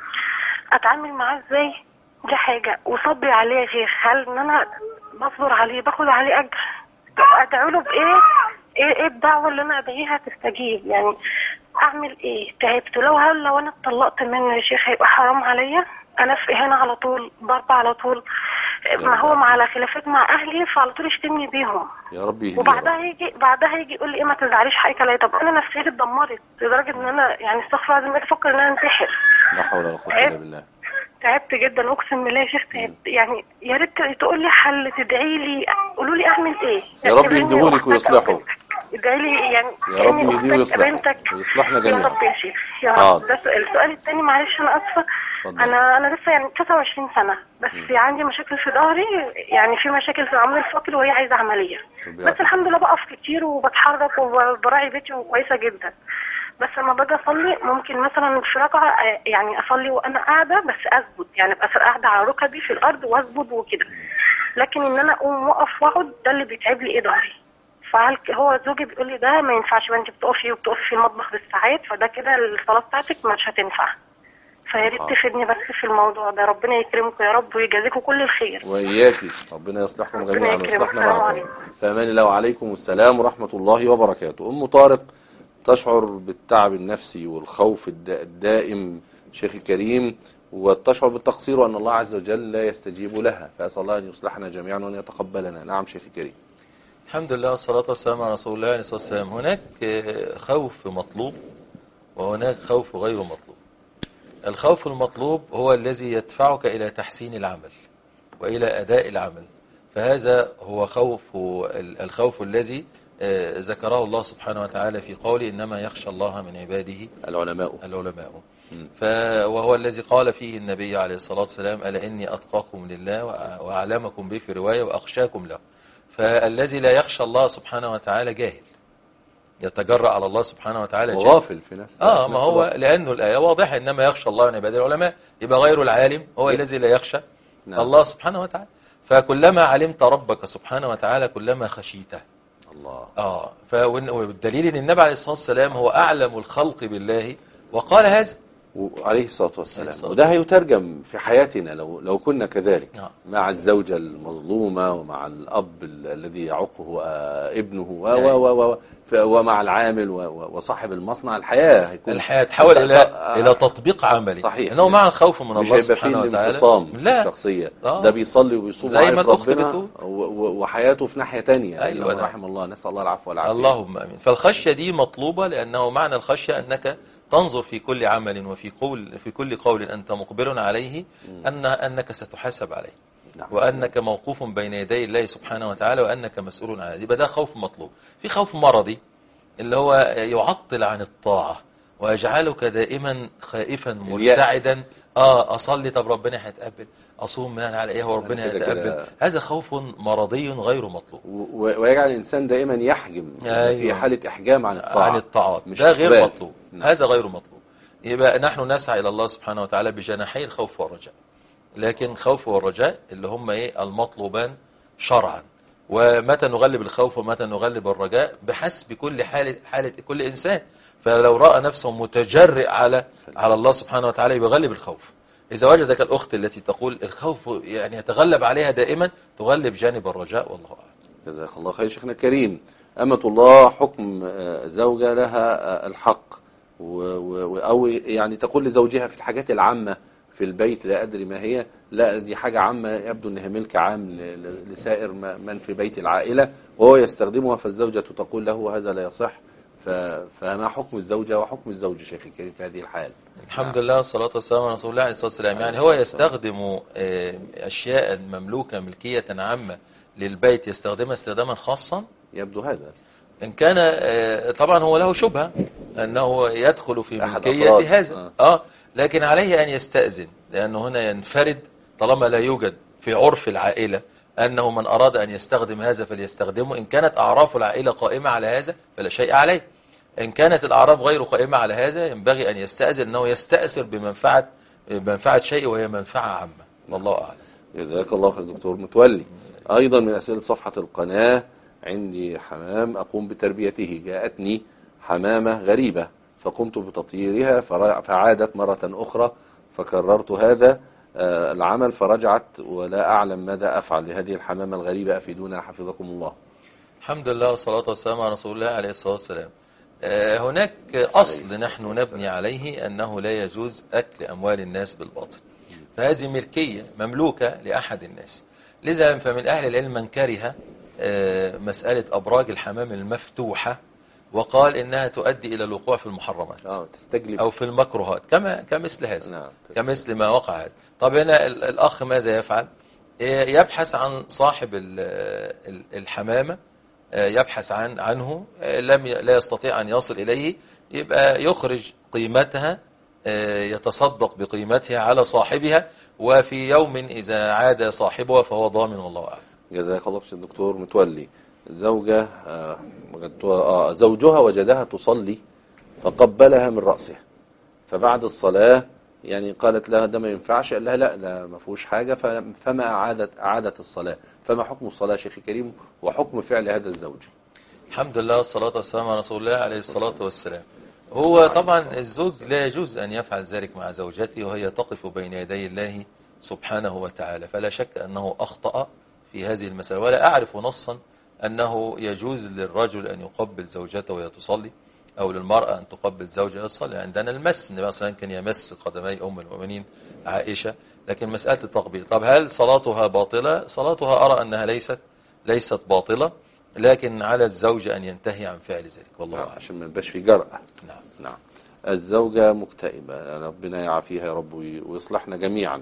[SPEAKER 3] أتعامل معاه إزاي؟ دي حاجة. وصبري عليه يا شيخ، هل إن أنا بصبر عليه باخد عليه أجر؟ أدعو له بإيه؟ إيه إيه الدعوة اللي أنا أدعيها تستجيب؟ يعني أعمل إيه؟ تعبت. لو هل لو أنا اتطلقت منه يا شيخ هيبقى حرام عليا؟ أنا في هنا على طول ضرب على طول، ما هو مع على خلافات مع اهلي فعلى طول يشتمني بيهم
[SPEAKER 1] يا ربي،
[SPEAKER 3] وبعدها يجي بعدها يجي يقول لي ايه ما تزعليش حقك عليا. طب انا نفسيتي اتدمرت لدرجه ان انا يعني استغفر الله العظيم افكر ان انا انتحر.
[SPEAKER 1] لا حول ولا قوه الا بالله.
[SPEAKER 3] تعبت جدا اقسم بالله يا شيخ، تعبت يعني. يا ريت تقول لي حل، تدعي لي، قولوا لي اعمل ايه.
[SPEAKER 1] يا رب يهديه لك ويصلحه.
[SPEAKER 3] ادعي لي يعني
[SPEAKER 1] يا رب يهديه ويصلحه ويصلحنا جميعا
[SPEAKER 3] يا رب يا شيخ يا رب. ده السؤال الثاني، معلش انا اسفه، انا انا لسه يعني تسعة وعشرين سنه بس م. عندي مشاكل في ظهري، يعني في مشاكل في العمود الفقري وهي عايزه عمليه، بس الحمد لله بقف كتير وبتحرك وبراعي بيتي وكويسه جدا. بس لما باجي اصلي ممكن مثلا في ركعه يعني اصلي وانا قاعده بس اسجد، يعني ابقى قاعده على ركبي في الارض واسجد وكده، لكن ان انا اقوم واقف واقعد ده اللي بيتعب لي ايه ظهري. فهل هو زوجي بيقول لي ده ما ينفعش، ما انت بتقفي وبتقفي في المطبخ بالساعات، فده كده الصلاه بتاعتك مش هتنفع. فيا ريت تفيدني بس في الموضوع ده، ربنا يكرمكم يا رب ويجازيكم كل الخير.
[SPEAKER 1] وإياكي، ربنا يصلحكم جميعا ويصلحنا معكم. فأمان الله وعليكم السلام ورحمة الله وبركاته. أم طارق تشعر بالتعب النفسي والخوف الدائم شيخ الكريم، وتشعر بالتقصير وأن الله عز وجل لا يستجيب لها، فأسأل الله أن يصلحنا جميعا وأن يتقبلنا. نعم شيخ الكريم.
[SPEAKER 2] الحمد لله والصلاة والسلام على رسول الله عليه الصلاة والسلام. هناك خوف مطلوب وهناك خوف غير مطلوب. الخوف المطلوب هو الذي يدفعك إلى تحسين العمل وإلى أداء العمل، فهذا هو خوف الخوف الذي آه، ذكره الله سبحانه وتعالى في قوله إنما يخشى الله من عباده
[SPEAKER 1] العلماء.
[SPEAKER 2] العلماء ف وهو الذي قال فيه النبي عليه الصلاة والسلام ألا إني أتقاكم لله وأعلمكم به في رواية وأخشاكم له. فالذي لا يخشى الله سبحانه وتعالى جاهل، يتجرأ على الله سبحانه وتعالى جاهل،
[SPEAKER 1] وغافل في نفسه.
[SPEAKER 2] آه ما هو لأنه الآية واضحة إنما يخشى الله من عباده العلماء، يبقى غير العالم هو الذي لا يخشى
[SPEAKER 1] نعم.
[SPEAKER 2] الله سبحانه وتعالى. فكلما علمت ربك سبحانه وتعالى كلما خشيته.
[SPEAKER 1] الله.
[SPEAKER 2] آه والدليل إن النبي عليه الصلاة والسلام هو أعلم الخلق بالله وقال هذا
[SPEAKER 1] عليه الصلاة والسلام.
[SPEAKER 2] الصلاة
[SPEAKER 1] وده هيترجم في حياتنا لو لو كنا كذلك
[SPEAKER 2] نعم.
[SPEAKER 1] مع الزوجة المظلومة ومع الأب ال- الذي يعقه آه، ابنه و
[SPEAKER 2] أيوة.
[SPEAKER 1] و و ف- ومع العامل و- و- وصاحب المصنع. الحياة هيكون
[SPEAKER 2] الحياة تحول
[SPEAKER 1] أنت-
[SPEAKER 2] إلى
[SPEAKER 1] آه،
[SPEAKER 2] إلى تطبيق عملي.
[SPEAKER 1] صحيح.
[SPEAKER 2] إنه مع الخوف من
[SPEAKER 1] مش
[SPEAKER 2] الله
[SPEAKER 1] هيبقى فيه
[SPEAKER 2] سبحانه وتعالى
[SPEAKER 1] الانفصام في
[SPEAKER 2] لا
[SPEAKER 1] الشخصية.
[SPEAKER 2] آه.
[SPEAKER 1] ده بيصلي وبيصوم
[SPEAKER 2] زي ما
[SPEAKER 1] وعارف
[SPEAKER 2] الأخت
[SPEAKER 1] ربنا
[SPEAKER 2] بتقول.
[SPEAKER 1] و- و- وحياته في ناحية تانية.
[SPEAKER 2] أيوة
[SPEAKER 1] إنه
[SPEAKER 2] نعم.
[SPEAKER 1] رحم الله، نسأل الله العفو والعافية.
[SPEAKER 2] اللهم امين. فالخشيه دي مطلوبه، لانه معنى الخشيه انك تنظر في كل عمل وفي قول في كل قول انت مقبل عليه ان انك ستحاسب عليه،
[SPEAKER 1] نعم.
[SPEAKER 2] وانك موقوف بين يدي الله سبحانه وتعالى وانك مسؤول عنه. يبقى ده خوف مطلوب. في خوف مرضي اللي هو يعطل عن الطاعه ويجعلك دائما خائفا مرتعدا. اه اصلي طب ربنا هيتقبل، اصوم من على ايه وربنا
[SPEAKER 1] كده كده.
[SPEAKER 2] هيتقبل. هذا خوف مرضي غير مطلوب
[SPEAKER 1] و- ويجعل الإنسان دائما يحجم
[SPEAKER 2] أيوة.
[SPEAKER 1] في حالة إحجام عن الطاعة
[SPEAKER 2] عن الطاعات.
[SPEAKER 1] مش
[SPEAKER 2] ده غير
[SPEAKER 1] إقبال.
[SPEAKER 2] مطلوب.
[SPEAKER 1] نعم.
[SPEAKER 2] هذا غير مطلوب. يبقى نحن نسعى إلى الله سبحانه وتعالى بجناحي الخوف والرجاء، لكن خوف والرجاء اللي هم إيه المطلوبان شرعا. ومتى نغلب الخوف ومتى نغلب الرجاء بحسب كل حالة حالة كل إنسان. فلو رأى نفسه متجرئ على على الله سبحانه وتعالى يغلب الخوف. إذا وجدك الأخت التي تقول الخوف يعني يتغلب عليها دائما، تغلب جانب الرجاء والله أعلم.
[SPEAKER 1] جزاك الله خير شيخنا الكريم. أمة الله حكم آه، زوجة لها آه، الحق و- و- أو يعني تقول لزوجها في الحاجات العامة في البيت لا أدري ما هي، لا دي حاجة عامة يبدو أنها ملك عام ل- ل- لسائر ما- من في بيت العائلة وهو يستخدمها، فالزوجة تقول له هذا لا يصح. ف- فما حكم الزوجة وحكم الزوج شيخي الكريم في هذه الحال؟
[SPEAKER 2] الحمد لله والصلاة والسلام على رسول الله عليه الصلاة والسلام. يعني هو يستخدم آه، أشياء مملوكة ملكية عامة للبيت يستخدمها استخداما خاصا.
[SPEAKER 1] يبدو هذا
[SPEAKER 2] إن كان آه، طبعا هو له شبهة أنه يدخل في
[SPEAKER 1] أحد
[SPEAKER 2] ملكية
[SPEAKER 1] أفراد.
[SPEAKER 2] هذا
[SPEAKER 1] آه.
[SPEAKER 2] آه لكن عليه أن يستأذن، لأنه هنا ينفرد طالما لا يوجد في عرف العائلة أنه من أراد أن يستخدم هذا فليستخدمه. إن كانت أعراف العائلة قائمة على هذا فلا شيء عليه. إن كانت الأعراف غير قائمة على هذا ينبغي أن يستأذن، أنه يستأثر بمنفعة بمنفعة شيء وهي منفعة عامة. والله أعلم.
[SPEAKER 1] جزاك الله خير دكتور متولي. أيضا من أسئلة صفحة القناة: عندي حمام أقوم بتربيته، جاءتني حمامة غريبة فقمت بتطهيرها فرا- فعادت مرة أخرى فكررت هذا آه، العمل فرجعت ولا أعلم ماذا أفعل لهذه الحمامة الغريبة، أفيدونا حفظكم الله.
[SPEAKER 2] الحمد لله والصلاة والسلام على رسول الله عليه الصلاة والسلام. آه، هناك أصل نحن نبني عليه أنه لا يجوز أكل أموال الناس بالباطل، فهذه ملكية مملوكة لأحد الناس. لذا فمن أهل العلم من كره آه، مسألة أبراج الحمام المفتوحة وقال إنها تؤدي إلى الوقوع في المحرمات
[SPEAKER 1] آه، تستجلب
[SPEAKER 2] أو في المكروهات كما كمثل هذا.
[SPEAKER 1] نعم.
[SPEAKER 2] كمثل ما وقع هذا. طب هنا ال- الأخ ماذا يفعل؟ آه، يبحث عن صاحب ال- ال- الحمامة، آه، يبحث عن عنه، آه، لم ي- لا يستطيع أن يصل إليه، يبقى يخرج قيمتها، آه، يتصدق بقيمتها على صاحبها، وفي يوم إذا عاد صاحبها فهو ضامن والله أعلم.
[SPEAKER 1] جزاك الله خير دكتور متولي. زوجة آه، وجدتها آه، زوجها وجدها تصلي فقبلها من رأسها، فبعد الصلاة يعني قالت لها ده ما ينفعش، قال لها لا لا ما فيهوش حاجة، ف- فما أعادت أعادت الصلاة. فما حكم الصلاة شيخي كريم وحكم فعل هذا الزوج؟
[SPEAKER 2] الحمد لله والصلاة والسلام على رسول الله عليه الصلاة والسلام. هو طبعا الزوج لا يجوز أن يفعل ذلك مع زوجته وهي تقف بين يدي الله سبحانه وتعالى، فلا شك أنه أخطأ في هذه المسألة. ولا أعرف نصا أنه يجوز للرجل أن يقبل زوجته وهي تصلي، أو للمرأة أن تقبل زوجها تصلي. عندنا المس، النبي صلى الله عليه وسلم كان يمس قدمي أم المؤمنين عائشة. لكن مسألة التقبيل، طب هل صلاتها باطلة؟ صلاتها أرى أنها ليست ليست باطلة، لكن على الزوج أن ينتهي عن فعل ذلك والله أعلم.
[SPEAKER 1] عشان ما يبقاش في جرأة.
[SPEAKER 2] نعم.
[SPEAKER 1] نعم. الزوجة مكتئبة، ربنا يعافيها يا رب وي- ويصلحنا جميعا،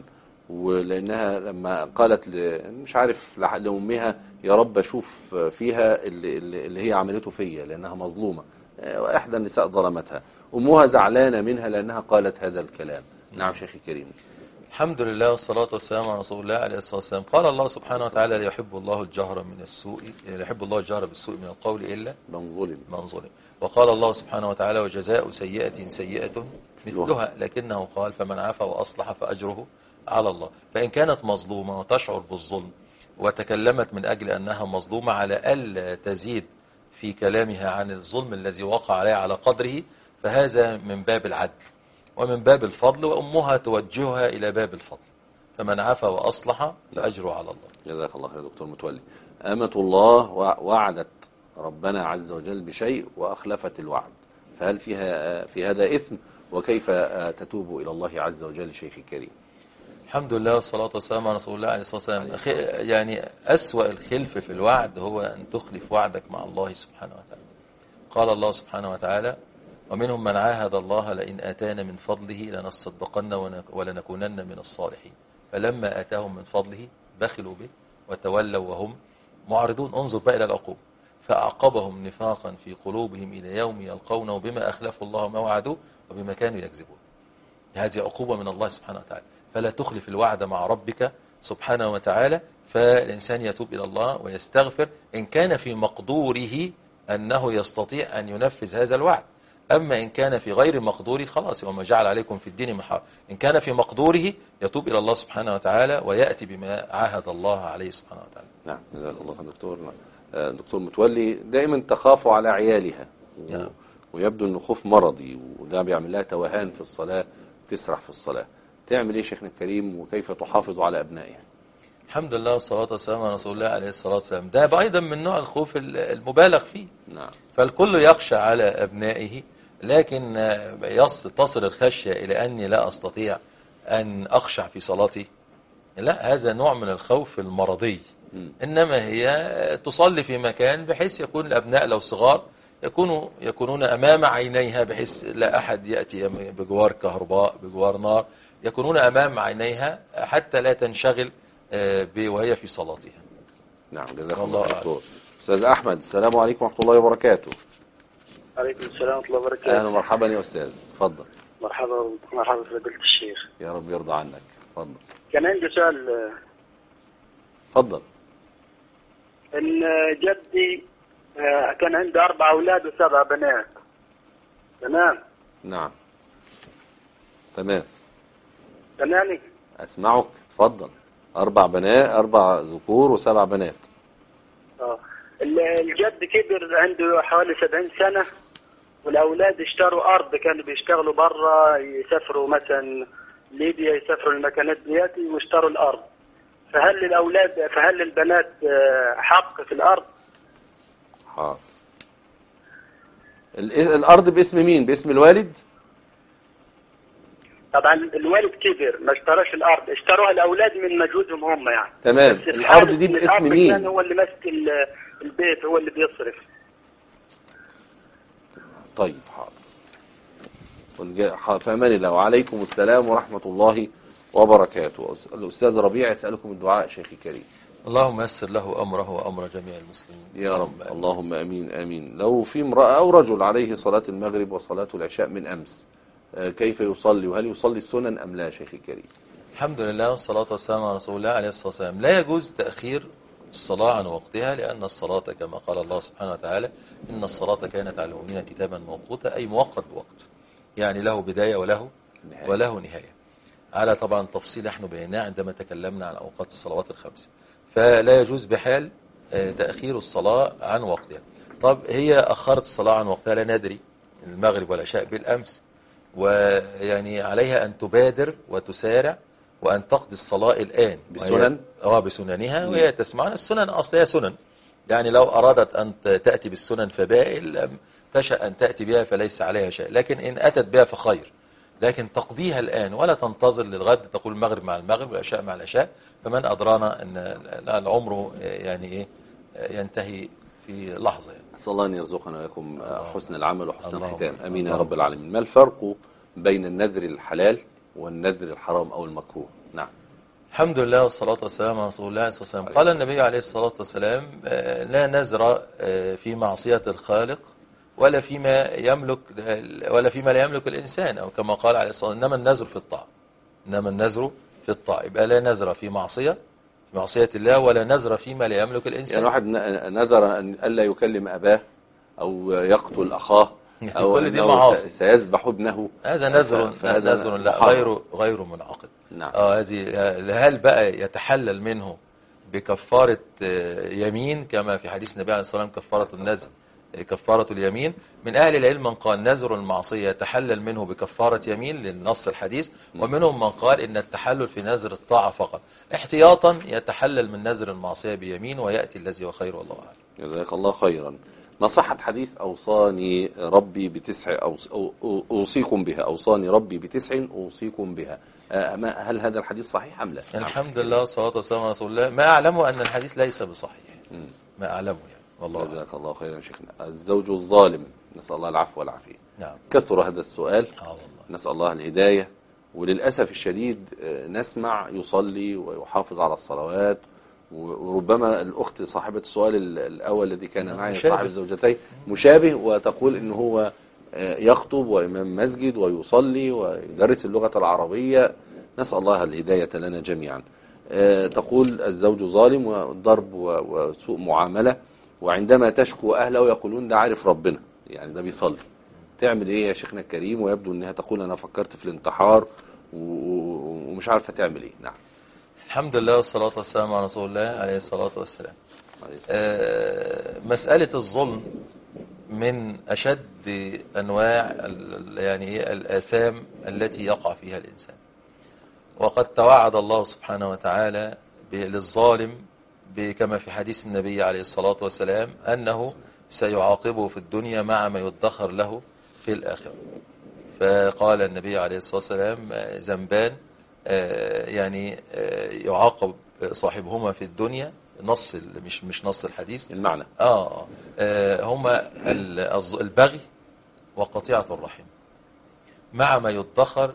[SPEAKER 1] ولأنها لما قالت ل... مش عارف لأمها يا رب أشوف فيها اللي, اللي هي عملته فيا لأنها مظلومة، وإحدى النساء ظلمتها، أمها زعلانة منها لأنها قالت هذا الكلام. نعم شيخي الكريم.
[SPEAKER 2] الحمد لله والصلاة والسلام على رسول الله عليه الصلاة والسلام. قال الله سبحانه وتعالى: لا يحب الله الجهر من السوء لا يحب الله الجهر بالسوء من القول إلا
[SPEAKER 1] من ظلم
[SPEAKER 2] من ظلم. وقال الله سبحانه وتعالى: وجزاء سيئة سيئة مثلها، لكنه قال: فمن عفا وأصلح فأجره على الله. فإن كانت مظلومة وتشعر بالظلم وتكلمت من أجل أنها مظلومة على ألا تزيد في كلامها عن الظلم الذي وقع عليها على قدره، فهذا من باب العدل ومن باب الفضل، وأمها توجهها إلى باب الفضل. فمن عفا وأصلح فأجره على الله.
[SPEAKER 1] جزاك الله خير يا دكتور متولي. أمة الله وعدت ربنا عز وجل بشيء وأخلفت الوعد، فهل فيها في هذا إثم؟ وكيف تتوب إلى الله عز وجل شيخي الكريم؟
[SPEAKER 2] الحمد لله والصلاة والسلام على رسول الله عليه الصلاة والسلام. يعني أسوأ الخلف في الوعد هو أن تخلف وعدك مع الله سبحانه وتعالى. قال الله سبحانه وتعالى: ومنهم من عاهد الله لئن آتانا من فضله لنصدقن ولنكونن من الصالحين فلما آتاهم من فضله بخلوا به وتولوا وهم معرضون. انظر بقى إلى العقوبة: فأعقبهم نفاقا في قلوبهم إلى يوم يلقونه بما أخلفوا الله ما وعدوه وبما كانوا يكذبون. هذه عقوبة من الله سبحانه وتعالى، فلا تخلف الوعد مع ربك سبحانه وتعالى. فالإنسان يتوب إلى الله ويستغفر إن كان في مقدوره أنه يستطيع أن ينفذ هذا الوعد. أما إن كان في غير مقدوره خلاص، وما جعل عليكم في الدين من حرج. إن كان في مقدوره يتوب إلى الله سبحانه وتعالى ويأتي بما عاهد الله عليه سبحانه وتعالى.
[SPEAKER 1] نعم جزاك الله خير دكتور. دكتور متولي دائما تخاف على عيالها و...
[SPEAKER 2] نعم.
[SPEAKER 1] ويبدو أنه خوف مرضي، وده بيعمل لها توهان في الصلاة، تسرح في الصلاة. تعمل إيه شيخنا الكريم وكيف تحافظ على أبنائها؟
[SPEAKER 2] الحمد لله والصلاة والسلام على رسول الله عليه الصلاة والسلام. ده أيضا من نوع الخوف المبالغ فيه.
[SPEAKER 1] نعم.
[SPEAKER 2] فالكل يخشى على أبنائه، لكن تصل الخشية إلى أني لا أستطيع أن أخشع في صلاتي، لا، هذا نوع من الخوف المرضي. م. إنما هي تصلي في مكان بحيث يكون الأبناء لو صغار يكونوا يكونون أمام عينيها، بحيث لا أحد يأتي بجوار كهرباء بجوار نار، يكونون أمام عينيها حتى لا تنشغل وهي في صلاتها.
[SPEAKER 1] نعم جزاك الله خير. أستاذ أحمد، السلام عليكم ورحمة الله وبركاته.
[SPEAKER 7] عليكم السلام ورحمة الله وبركاته.
[SPEAKER 1] أهلا ومرحبا يا أستاذ، تفضل.
[SPEAKER 7] مرحبا مرحبا فضيلة الشيخ.
[SPEAKER 1] يا رب يرضى عنك، تفضل.
[SPEAKER 7] كان عندي سؤال.
[SPEAKER 1] تفضل.
[SPEAKER 7] إن جدي كان عنده أربع أولاد وسبع بنات. تمام؟
[SPEAKER 1] نعم. تمام.
[SPEAKER 7] تمام.
[SPEAKER 1] أسمعك، تفضل. أربع بنات، أربع ذكور وسبع بنات.
[SPEAKER 7] آه. الجد كبر عنده حوالي سبعين سنة، والأولاد اشتروا أرض، كانوا بيشتغلوا برا، يسافروا مثلا ليبيا، يسافروا المكانات دياتي واشتروا الأرض. فهل الأولاد فهل البنات حق في الأرض؟
[SPEAKER 1] حاضر. الأرض باسم مين؟ باسم الوالد؟
[SPEAKER 7] طبعا الوالد كبر ما اشتراش الأرض، اشتروها الأولاد من مجهودهم هم يعني.
[SPEAKER 1] تمام. الأرض دي باسم مين؟
[SPEAKER 7] هو اللي ماسك البيت، هو اللي بيصرف.
[SPEAKER 1] طيب حاضر. فأمان الله. وعليكم السلام ورحمة الله وبركاته. الأستاذ ربيع يسألكم الدعاء شيخي الكريم.
[SPEAKER 2] اللهم يسر له أمره وأمر جميع المسلمين
[SPEAKER 1] يا رب. اللهم أمين أمين. لو في امرأة أو رجل عليه صلاة المغرب وصلاة العشاء من أمس، كيف يصلي؟ وهل يصلي السنن أم لا شيخي الكريم؟
[SPEAKER 2] الحمد لله والصلاة والسلام على رسول الله عليه الصلاة والسلام. لا يجوز تأخير الصلاة عن وقتها، لأن الصلاة كما قال الله سبحانه وتعالى: إن الصلاة كانت على المؤمنين كتابا موقوتا، أي مؤقت بوقت، يعني له بداية وله نهاية. وله نهاية، على طبعا تفصيل نحن بيناه عندما تكلمنا عن أوقات الصلوات الخمس. فلا يجوز بحال تأخير الصلاة عن وقتها. طب هي أخرت الصلاة عن وقتها، لا ندري، المغرب والعشاء بالأمس، ويعني عليها أن تبادر وتسارع وأن تقضي الصلاة الآن
[SPEAKER 1] بسنن
[SPEAKER 2] اه بسننها، وهي تسمعنا السنن أصلها سنن، يعني لو أرادت أن تأتي بالسنن فبائل، لم تشأ أن تأتي بها فليس عليها شيء، لكن إن أتت بها فخير، لكن تقضيها الآن ولا تنتظر للغد تقول المغرب مع المغرب والعشاء مع العشاء، فمن أدرانا أن العمر يعني إيه ينتهي في لحظة يعني.
[SPEAKER 1] أسأل الله أن يرزقنا ويكم حسن العمل وحسن الختام، أمين يا رب العالمين. ما الفرق بين النذر الحلال والنذر الحرام أو المكروه؟ نعم.
[SPEAKER 2] الحمد لله والصلاة والسلام على رسول الله عليه الصلاة والسلام. قال النبي عليه الصلاة والسلام لا نزر في معصية الخالق ولا فيما يملك ولا فيما لا يملك الإنسان، أو كما قال عليه الصلاة والسلام إنما النزر في الطاعة. إنما النزر في الطاعة، يبقى لا نزر في معصية في معصية الله ولا نزر فيما لا يملك الإنسان.
[SPEAKER 1] يعني واحد نذر أن ألا يكلم أباه أو يقتل أخاه أو
[SPEAKER 2] كل دي معاصي،
[SPEAKER 1] سيذبح ابنه،
[SPEAKER 2] هذا نذر نذر لا غير غير منعقد.
[SPEAKER 1] نعم.
[SPEAKER 2] اه هذه هل بقى يتحلل منه بكفارة يمين كما في حديث النبي عليه الصلاة والسلام كفارة النذر كفارة اليمين؟ من أهل العلم من قال نذر المعصية يتحلل منه بكفارة يمين للنص الحديث، ومنهم من قال إن التحلل في نذر الطاعة فقط. احتياطا يتحلل من نذر المعصية بيمين ويأتي الذي هو خير والله أعلم.
[SPEAKER 1] جزاك الله خيرا. ما صحة حديث أوصاني ربي بتسع أو أوصيكم بها، أوصاني ربي بتسع أوصيكم بها، هل هذا الحديث صحيح أم لا؟
[SPEAKER 2] الحمد لله والصلاة والسلام على رسول الله. ما أعلمه أن الحديث ليس بصحيح، ما أعلمه يعني والله.
[SPEAKER 1] جزاك الله خيرا شيخنا. الزوج الظالم، نسأل الله العفو والعافية.
[SPEAKER 2] نعم.
[SPEAKER 1] كثر هذا السؤال.
[SPEAKER 2] آه والله.
[SPEAKER 1] نسأل الله الهداية، وللأسف الشديد نسمع يصلي ويحافظ على الصلوات، وربما الأخت صاحبة السؤال الأول الذي كان معي صاحب الزوجتين مشابه، وتقول إنه هو يخطب وإمام مسجد ويصلي ويدرس اللغة العربية. نسأل الله الهداية لنا جميعا. تقول الزوج ظالم والضرب وسوء معاملة، وعندما تشكو أهله يقولون ده عارف ربنا، يعني ده بيصلي. تعمل إيه يا شيخنا الكريم؟ ويبدو أنها تقول أنا فكرت في الانتحار ومش عارفة تعمل إيه. نعم.
[SPEAKER 2] الحمد لله والصلاة والسلام على رسول الله عليه الصلاة والسلام. آه مسألة الظلم من أشد أنواع يعني الآثام التي يقع فيها الإنسان، وقد توعد الله سبحانه وتعالى للظالم كما في حديث النبي عليه الصلاة والسلام أنه سيعاقبه في الدنيا مع ما يدخر له في الآخرة. فقال النبي عليه الصلاة والسلام ذنبان يعني يعاقب صاحبهما في الدنيا، نص مش مش نص الحديث
[SPEAKER 1] المعنى
[SPEAKER 2] اه, آه هما البغي وقطيعة الرحم مع ما يدخر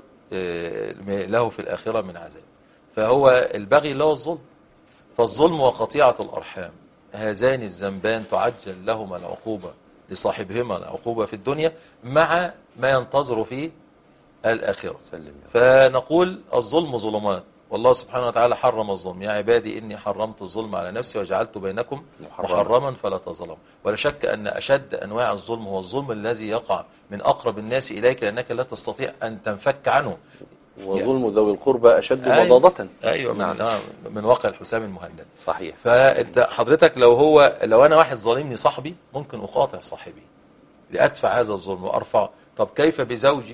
[SPEAKER 2] له في الآخرة من عذاب. فهو البغي اللي هو الظلم، فالظلم وقطيعة الأرحام هذان الذنبان تعجل لهما العقوبة لصاحبهما العقوبة في الدنيا مع ما ينتظر في الآخرة. فنقول الظلم ظلمات، والله سبحانه وتعالى حرم الظلم. يا عبادي إني حرمت الظلم على نفسي وجعلت بينكم محرما فلا تظلموا. ولا شك أن أشد أنواع الظلم هو الظلم الذي يقع من أقرب الناس إليك لأنك لا تستطيع أن تنفك عنه.
[SPEAKER 1] وظلم ذوي القربى أشد مضاضة.
[SPEAKER 2] أيوة نعم. من, من واقع الحسام المهند.
[SPEAKER 1] صحيح.
[SPEAKER 2] فحضرتك لو هو لو أنا واحد ظالمني صاحبي ممكن أقاطع صاحبي لأدفع هذا الظلم وأرفعه. طب كيف بزوجي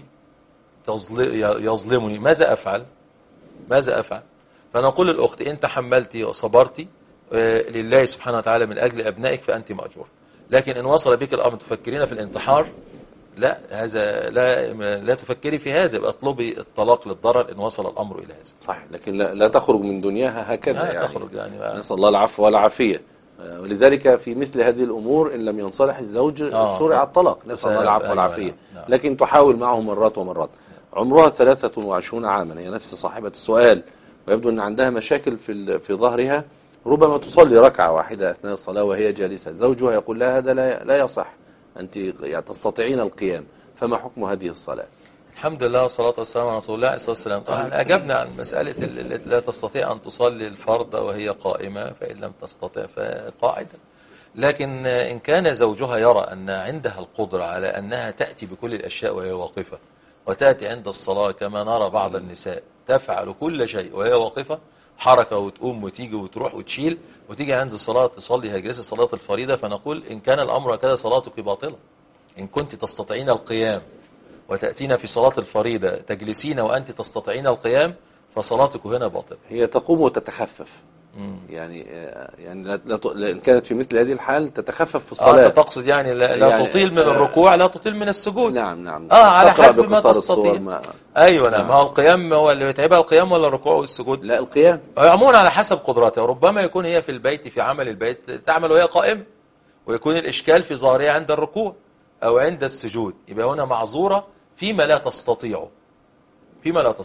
[SPEAKER 2] يظلمني؟ ماذا أفعل؟ ماذا أفعل؟ فنقول للأخت إن تحملتي وصبرتي لله سبحانه وتعالى من أجل أبنائك فأنت مأجور. لكن إن وصل بك الأمر تفكرين في الانتحار، لا هذا لا لا تفكري في هذا، يبقى اطلبي الطلاق للضرر إن وصل الأمر إلى هذا.
[SPEAKER 1] صح. لكن لا, لا تخرج من دنياها هكذا.
[SPEAKER 2] لا
[SPEAKER 1] يعني
[SPEAKER 2] تخرج يعني
[SPEAKER 1] نسأل الله العفو والعافية. ولذلك في مثل هذه الأمور إن لم ينصلح الزوج
[SPEAKER 2] آه
[SPEAKER 1] شرع الطلاق. نسأل الله العفو والعافية.
[SPEAKER 2] أيوة نعم.
[SPEAKER 1] لكن تحاول معه مرات ومرات. عمرها ثلاثة وعشرون عاما، هي نفس صاحبة السؤال، ويبدو أن عندها مشاكل في في ظهرها. ربما تصلي ركعة واحدة أثناء الصلاة وهي جالسة، زوجها يقول لها هذا لا لا يصح، أنت يعني تستطيعين القيام، فما حكم هذه الصلاة؟
[SPEAKER 2] الحمد لله والصلاة والسلام على رسول الله عليه الصلاة والسلام. طبعا أجبنا عن مسألة التي لا تستطيع أن تصلي الفرض وهي قائمة، فإن لم تستطيع فقاعدة. لكن إن كان زوجها يرى أن عندها القدرة على أنها تأتي بكل الأشياء وهي واقفة، وتأتي عند الصلاة كما نرى بعض النساء تفعل كل شيء وهي واقفة، حركة وتقوم وتيجي وتروح وتشيل، وتيجي عند الصلاة تصلي هجلس الصلاة الفريضة، فنقول إن كان الأمر كذا صلاتك باطلة. إن كنت تستطيعين القيام وتأتين في صلاة الفريضة تجلسين وأنت تستطيعين القيام فصلاتك هنا باطلة.
[SPEAKER 1] هي تقوم وتتخفف. مم. يعني يعني لا, لا إن كانت في مثل هذه الحال تتخفف في الصلاة.
[SPEAKER 2] آه تقصد يعني لا, لا يعني تطيل من آه الركوع لا تطيل من السجود.
[SPEAKER 1] نعم نعم.
[SPEAKER 2] آه على حسب ما تستطيع.
[SPEAKER 1] ما
[SPEAKER 2] أيوة نعم. هو القيام هو اللي يتعبها القيام ولا الركوع والسجود؟
[SPEAKER 1] لا القيام.
[SPEAKER 2] عموما على حسب قدراتها. وربما يكون هي في البيت في عمل البيت تعمل وهي قائمة، ويكون الإشكال في ظاهرها عند الركوع أو عند السجود، يبقى هنا معذورة فيما لا تستطيع، فيما لا تستطيع.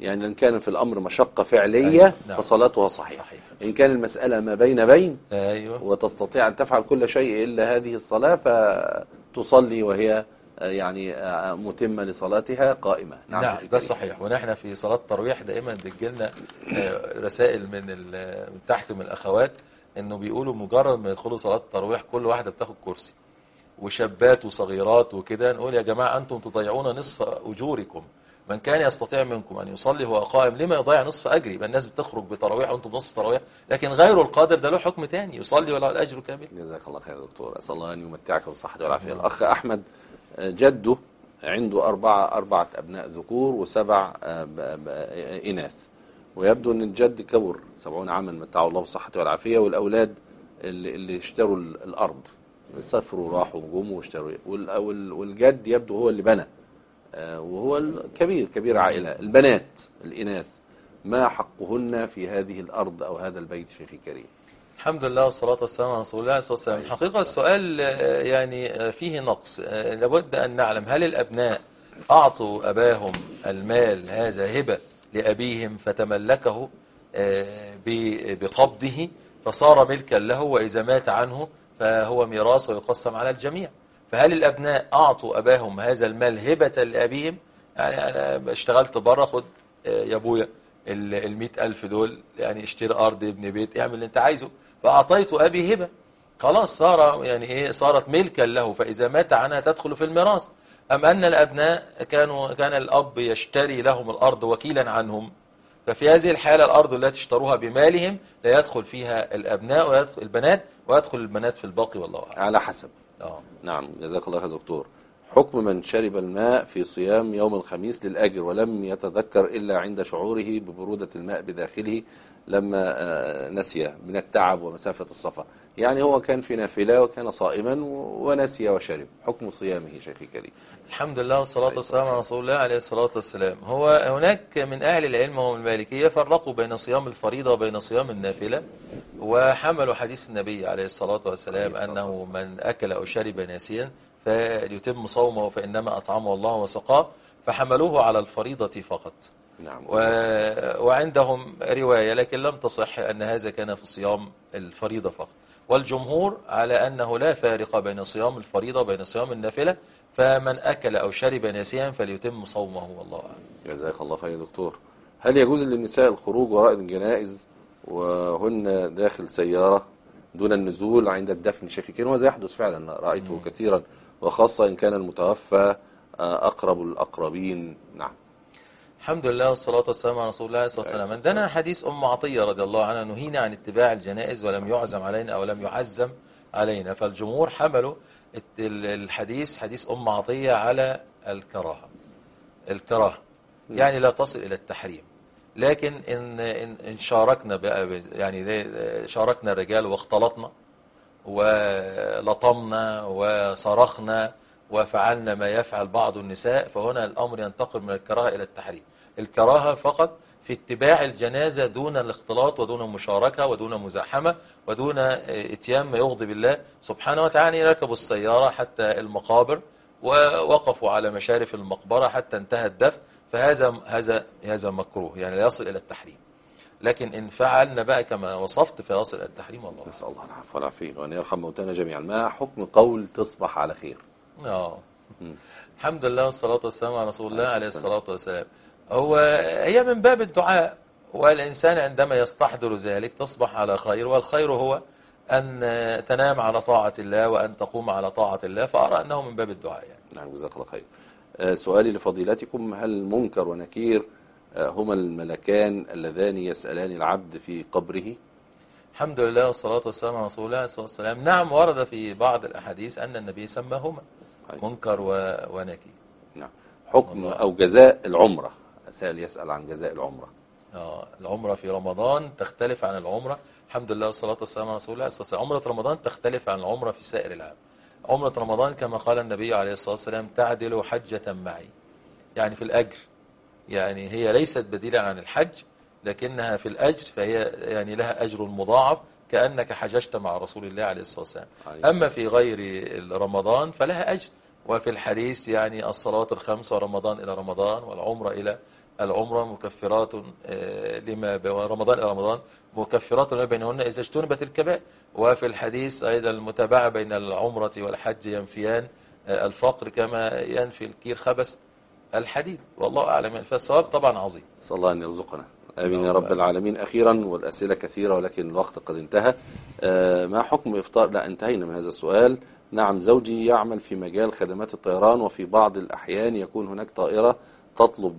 [SPEAKER 1] يعني إن كان في الأمر مشقة فعلية
[SPEAKER 2] أيوة. نعم.
[SPEAKER 1] فصلاتها صحيحة.
[SPEAKER 2] صحيح.
[SPEAKER 1] إن كان المسألة ما بين بين
[SPEAKER 2] أيوة.
[SPEAKER 1] وتستطيع أن تفعل كل شيء إلا هذه الصلاة فتصلي وهي يعني متمة لصلاتها قائمة.
[SPEAKER 2] نعم, نعم ده صحيح. ونحن في صلاة التراويح دائما بتجيلنا رسائل من من تحت من الأخوات إنه بيقولوا مجرد ما يدخلوا صلاة التراويح كل واحدة بتاخد كرسي، وشابات وصغيرات وكده. نقول يا جماعة أنتم تضيعون نصف أجوركم، من كان يستطيع منكم أن يصلي وهو قائم لما يضيع نصف أجري؟ يبقى الناس بتخرج بتراويح وأنتم بنصف تراويح، لكن غير القادر ده له حكم تاني، يصلي ولا الأجر كامل.
[SPEAKER 1] جزاك الله خير يا دكتور، أسأل الله أن يمتعك بالصحة والعافية. الأخ أحمد جده عنده أربعة أربعة أبناء ذكور وسبع إناث، ويبدو أن الجد كبر سبعون عاما متعه الله بالصحة والعافية، والأولاد اللي, اللي اشتروا الأرض سافروا راحوا وجموا واشتروا، والجد يبدو هو اللي بنى وهو الكبير كبير عائلة. البنات الإناث ما حقهن في هذه الأرض أو هذا البيت شيخي الكريم؟
[SPEAKER 2] الحمد لله والصلاة والسلام على رسول الله صلى الله عليه وسلم. حقيقة السؤال يعني فيه نقص، لابد أن نعلم هل الأبناء أعطوا أباهم المال هذا هبة لأبيهم فتملكه بقبضه فصار ملكا له، وإذا مات عنه فهو ميراث ويقسم على الجميع. فهل الأبناء أعطوا أباهم هذا المال هبة لأبيهم؟ يعني أنا اشتغلت بره، خد يا أبويا المئة ألف دول، يعني اشتري أرض ابن بيت اعمل اللي أنت عايزه، فأعطيت أبي هبة، خلاص صار يعني إيه صارت ملكا له، فإذا مات عنها تدخل في الميراث. أم أن الأبناء كانوا كان الأب يشتري لهم الأرض وكيلا عنهم، ففي هذه الحالة الأرض التي اشتروها بمالهم لا يدخل فيها الأبناء ويدخل البنات، ويدخل البنات في الباقي والله أعلم.
[SPEAKER 1] على حسب.
[SPEAKER 2] آه.
[SPEAKER 1] نعم جزاك الله يا دكتور. حكم من شرب الماء في صيام يوم الخميس للأجر ولم يتذكر إلا عند شعوره ببرودة الماء بداخله لما نسي من التعب ومسافة السفر، يعني هو كان في نافلة وكان صائما ونسي وشرب، حكم صيامه شيخي الكريم؟
[SPEAKER 2] الحمد لله والصلاة والسلام على رسول الله عليه الصلاة والسلام. هو هناك من أهل العلم وهم المالكية فرقوا بين صيام الفريضة وبين صيام النافلة، وحملوا حديث النبي عليه الصلاة والسلام أنه من أكل أو شرب ناسيا فليتم صومه فإنما أطعمه الله وسقاه، فحملوه على الفريضة فقط.
[SPEAKER 1] نعم.
[SPEAKER 2] و... وعندهم رواية لكن لم تصح أن هذا كان في صيام الفريضة فقط، والجمهور على أنه لا فارق بين صيام الفريضة وبين صيام النافلة، فمن أكل أو شرب ناسيا فليتم صومه والله أعلم.
[SPEAKER 1] جزاك الله خير يا دكتور. هل يجوز للنساء الخروج وراء الجنائز وهن داخل سيارة دون النزول عند الدفن شيخي الكريم؟ وهذا يحدث فعلا، رأيته م. كثيرا، وخاصة إن كان المتوفى أقرب الأقربين. نعم.
[SPEAKER 2] الحمد لله والصلاة والسلام على رسول الله صلى الله عليه وسلم. عندنا حديث أم عطية رضي الله عنها نهينا عن اتباع الجنائز ولم يعزم علينا أو لم يعزم علينا، فالجمهور حملوا الحديث حديث أم عطية على الكراهة الكراهة يعني لا تصل إلى التحريم، لكن إن إن شاركنا بقى يعني شاركنا الرجال واختلطنا ولطمنا وصرخنا وفعلنا ما يفعل بعض النساء، فهنا الأمر ينتقل من الكراهة إلى التحريم. الكراهة فقط في اتباع الجنازة دون الاختلاط ودون المشاركة ودون مزاحمة ودون اتيان ما يغضب الله سبحانه وتعالى. ركبوا السيارة حتى المقابر ووقفوا على مشارف المقبرة حتى انتهى الدفن، فهذا هذا هذا مكروه، يعني لا يصل إلى التحريم. لكن إن فعلنا بقى كما وصفت فيصل إلى التحريم والله.
[SPEAKER 1] نسأل الله العفو والعافية وأن يرحم موتانا جميعا. ما حكم قول تصبح على خير؟
[SPEAKER 2] اه الحمد لله والصلاة والسلام على رسول الله عليه الصلاة والسلام. هو هي من باب الدعاء، والإنسان عندما يستحضر ذلك تصبح على خير، والخير هو أن تنام على طاعة الله وأن تقوم على طاعة الله، فأرى أنه من باب الدعاء يعني.
[SPEAKER 1] نعم جزاك الله خير. آه سؤالي لفضيلتكم، هل منكر ونكير آه هما الملكان اللذان يسألان العبد في قبره؟
[SPEAKER 2] الحمد لله والصلاة والسلام على رسول الله صلى الله عليه وسلم. نعم ورد في بعض الأحاديث أن النبي سماهما منكر ونكير.
[SPEAKER 1] نعم. حكم أو جزاء العمرة، سائل يسأل عن جزاء العمرة.
[SPEAKER 2] آه العمرة في رمضان تختلف عن العمرة، الحمد لله والصلاة والسلام على رسول الله صلى الله عليه وسلم. عمرة رمضان تختلف عن العمرة في سائر العام. عمرة رمضان كما قال النبي عليه الصلاة والسلام تعدل حجة معي، يعني في الأجر، يعني هي ليست بديلا عن الحج لكنها في الأجر، فهي يعني لها أجر مضاعف كأنك حججت مع رسول الله عليه الصلاة والسلام. أما في غير رمضان فلها أجر وفي الحديث يعني الصلوات الخمس ورمضان إلى رمضان والعمرة إلى العمرة مكفرات لما ورمضان إلى رمضان مكفرات لما بينهن إذا اجتنبت الكبائر. وفي الحديث أيضا المتابعة بين العمرة والحج ينفيان الفقر كما ينفي الكير خبث الحديد. والله أعلم. فالصواب طبعا عظيم.
[SPEAKER 1] صلى الله أن يرزقنا. آمين يا رب العالمين. أخيرا والأسئلة كثيرة ولكن الوقت قد انتهى. ما حكم إفطار؟ لا، انتهينا من هذا السؤال. نعم، زوجي يعمل في مجال خدمات الطيران، وفي بعض الأحيان يكون هناك طائرة تطلب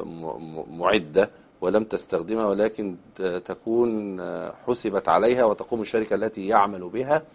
[SPEAKER 1] معدة ولم تستخدمها، ولكن تكون حسبت عليها، وتقوم الشركة التي يعمل بها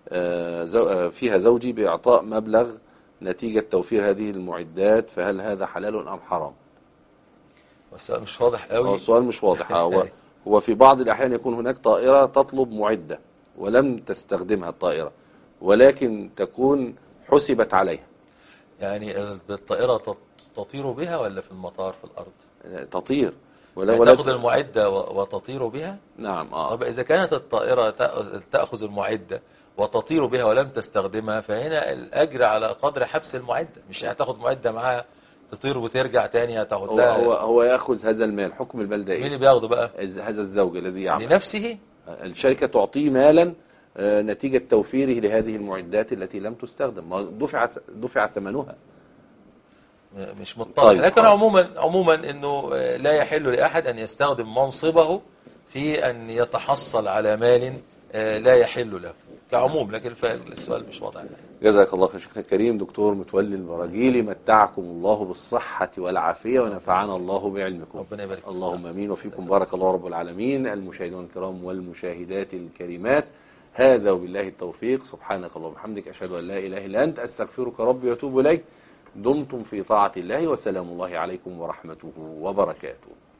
[SPEAKER 1] فيها زوجي بإعطاء مبلغ نتيجة توفير هذه المعدات، فهل هذا حلال أم حرام؟
[SPEAKER 2] السؤال مش واضح قوي.
[SPEAKER 1] السؤال مش واضح. هو هو في بعض الأحيان يكون هناك طائرة تطلب معدة ولم تستخدمها الطائرة، ولكن تكون حسبت عليها.
[SPEAKER 2] يعني بالطائرة تطير بها ولا في المطار في الأرض؟
[SPEAKER 1] تطير
[SPEAKER 2] ولا يعني تأخذ المعدة وتطير بها؟
[SPEAKER 1] نعم. آه.
[SPEAKER 2] طب إذا كانت الطائرة تأخذ المعدة وتطير بها ولم تستخدمها، فهنا الأجر على قدر حبس المعدة، مش هتاخد معدة معها تطير وترجع تاني هتاخد
[SPEAKER 1] هو
[SPEAKER 2] لها.
[SPEAKER 1] هو هو ياخذ هذا المال. حكم البلدة ايه؟
[SPEAKER 2] مين اللي بياخده بقى؟
[SPEAKER 1] هذا الزوج الذي يعمل
[SPEAKER 2] لنفسه.
[SPEAKER 1] الشركة تعطيه مالا نتيجة توفيره لهذه المعدات التي لم تستخدم، دفعت دفع ثمنها.
[SPEAKER 2] مش مضطر. طيب. لكن عموما عموما انه لا يحل لاحد ان يستخدم منصبه في ان يتحصل على مال لا يحل له كعموم، لكن السؤال مش واضح.
[SPEAKER 1] جزاك الله خير شيخنا الكريم دكتور متولي البراجيلي، متعكم الله بالصحة والعافية ونفعنا الله بعلمكم.
[SPEAKER 2] ربنا يبارك.
[SPEAKER 1] اللهم امين وفيكم. بارك الله رب العالمين. المشاهدون الكرام والمشاهدات الكريمات، هذا وبالله التوفيق. سبحانك اللهم وبحمدك، اشهد ان لا اله الا انت، استغفرك ربي واتوب اليك. دمتم في طاعة الله، وسلام الله عليكم ورحمته وبركاته.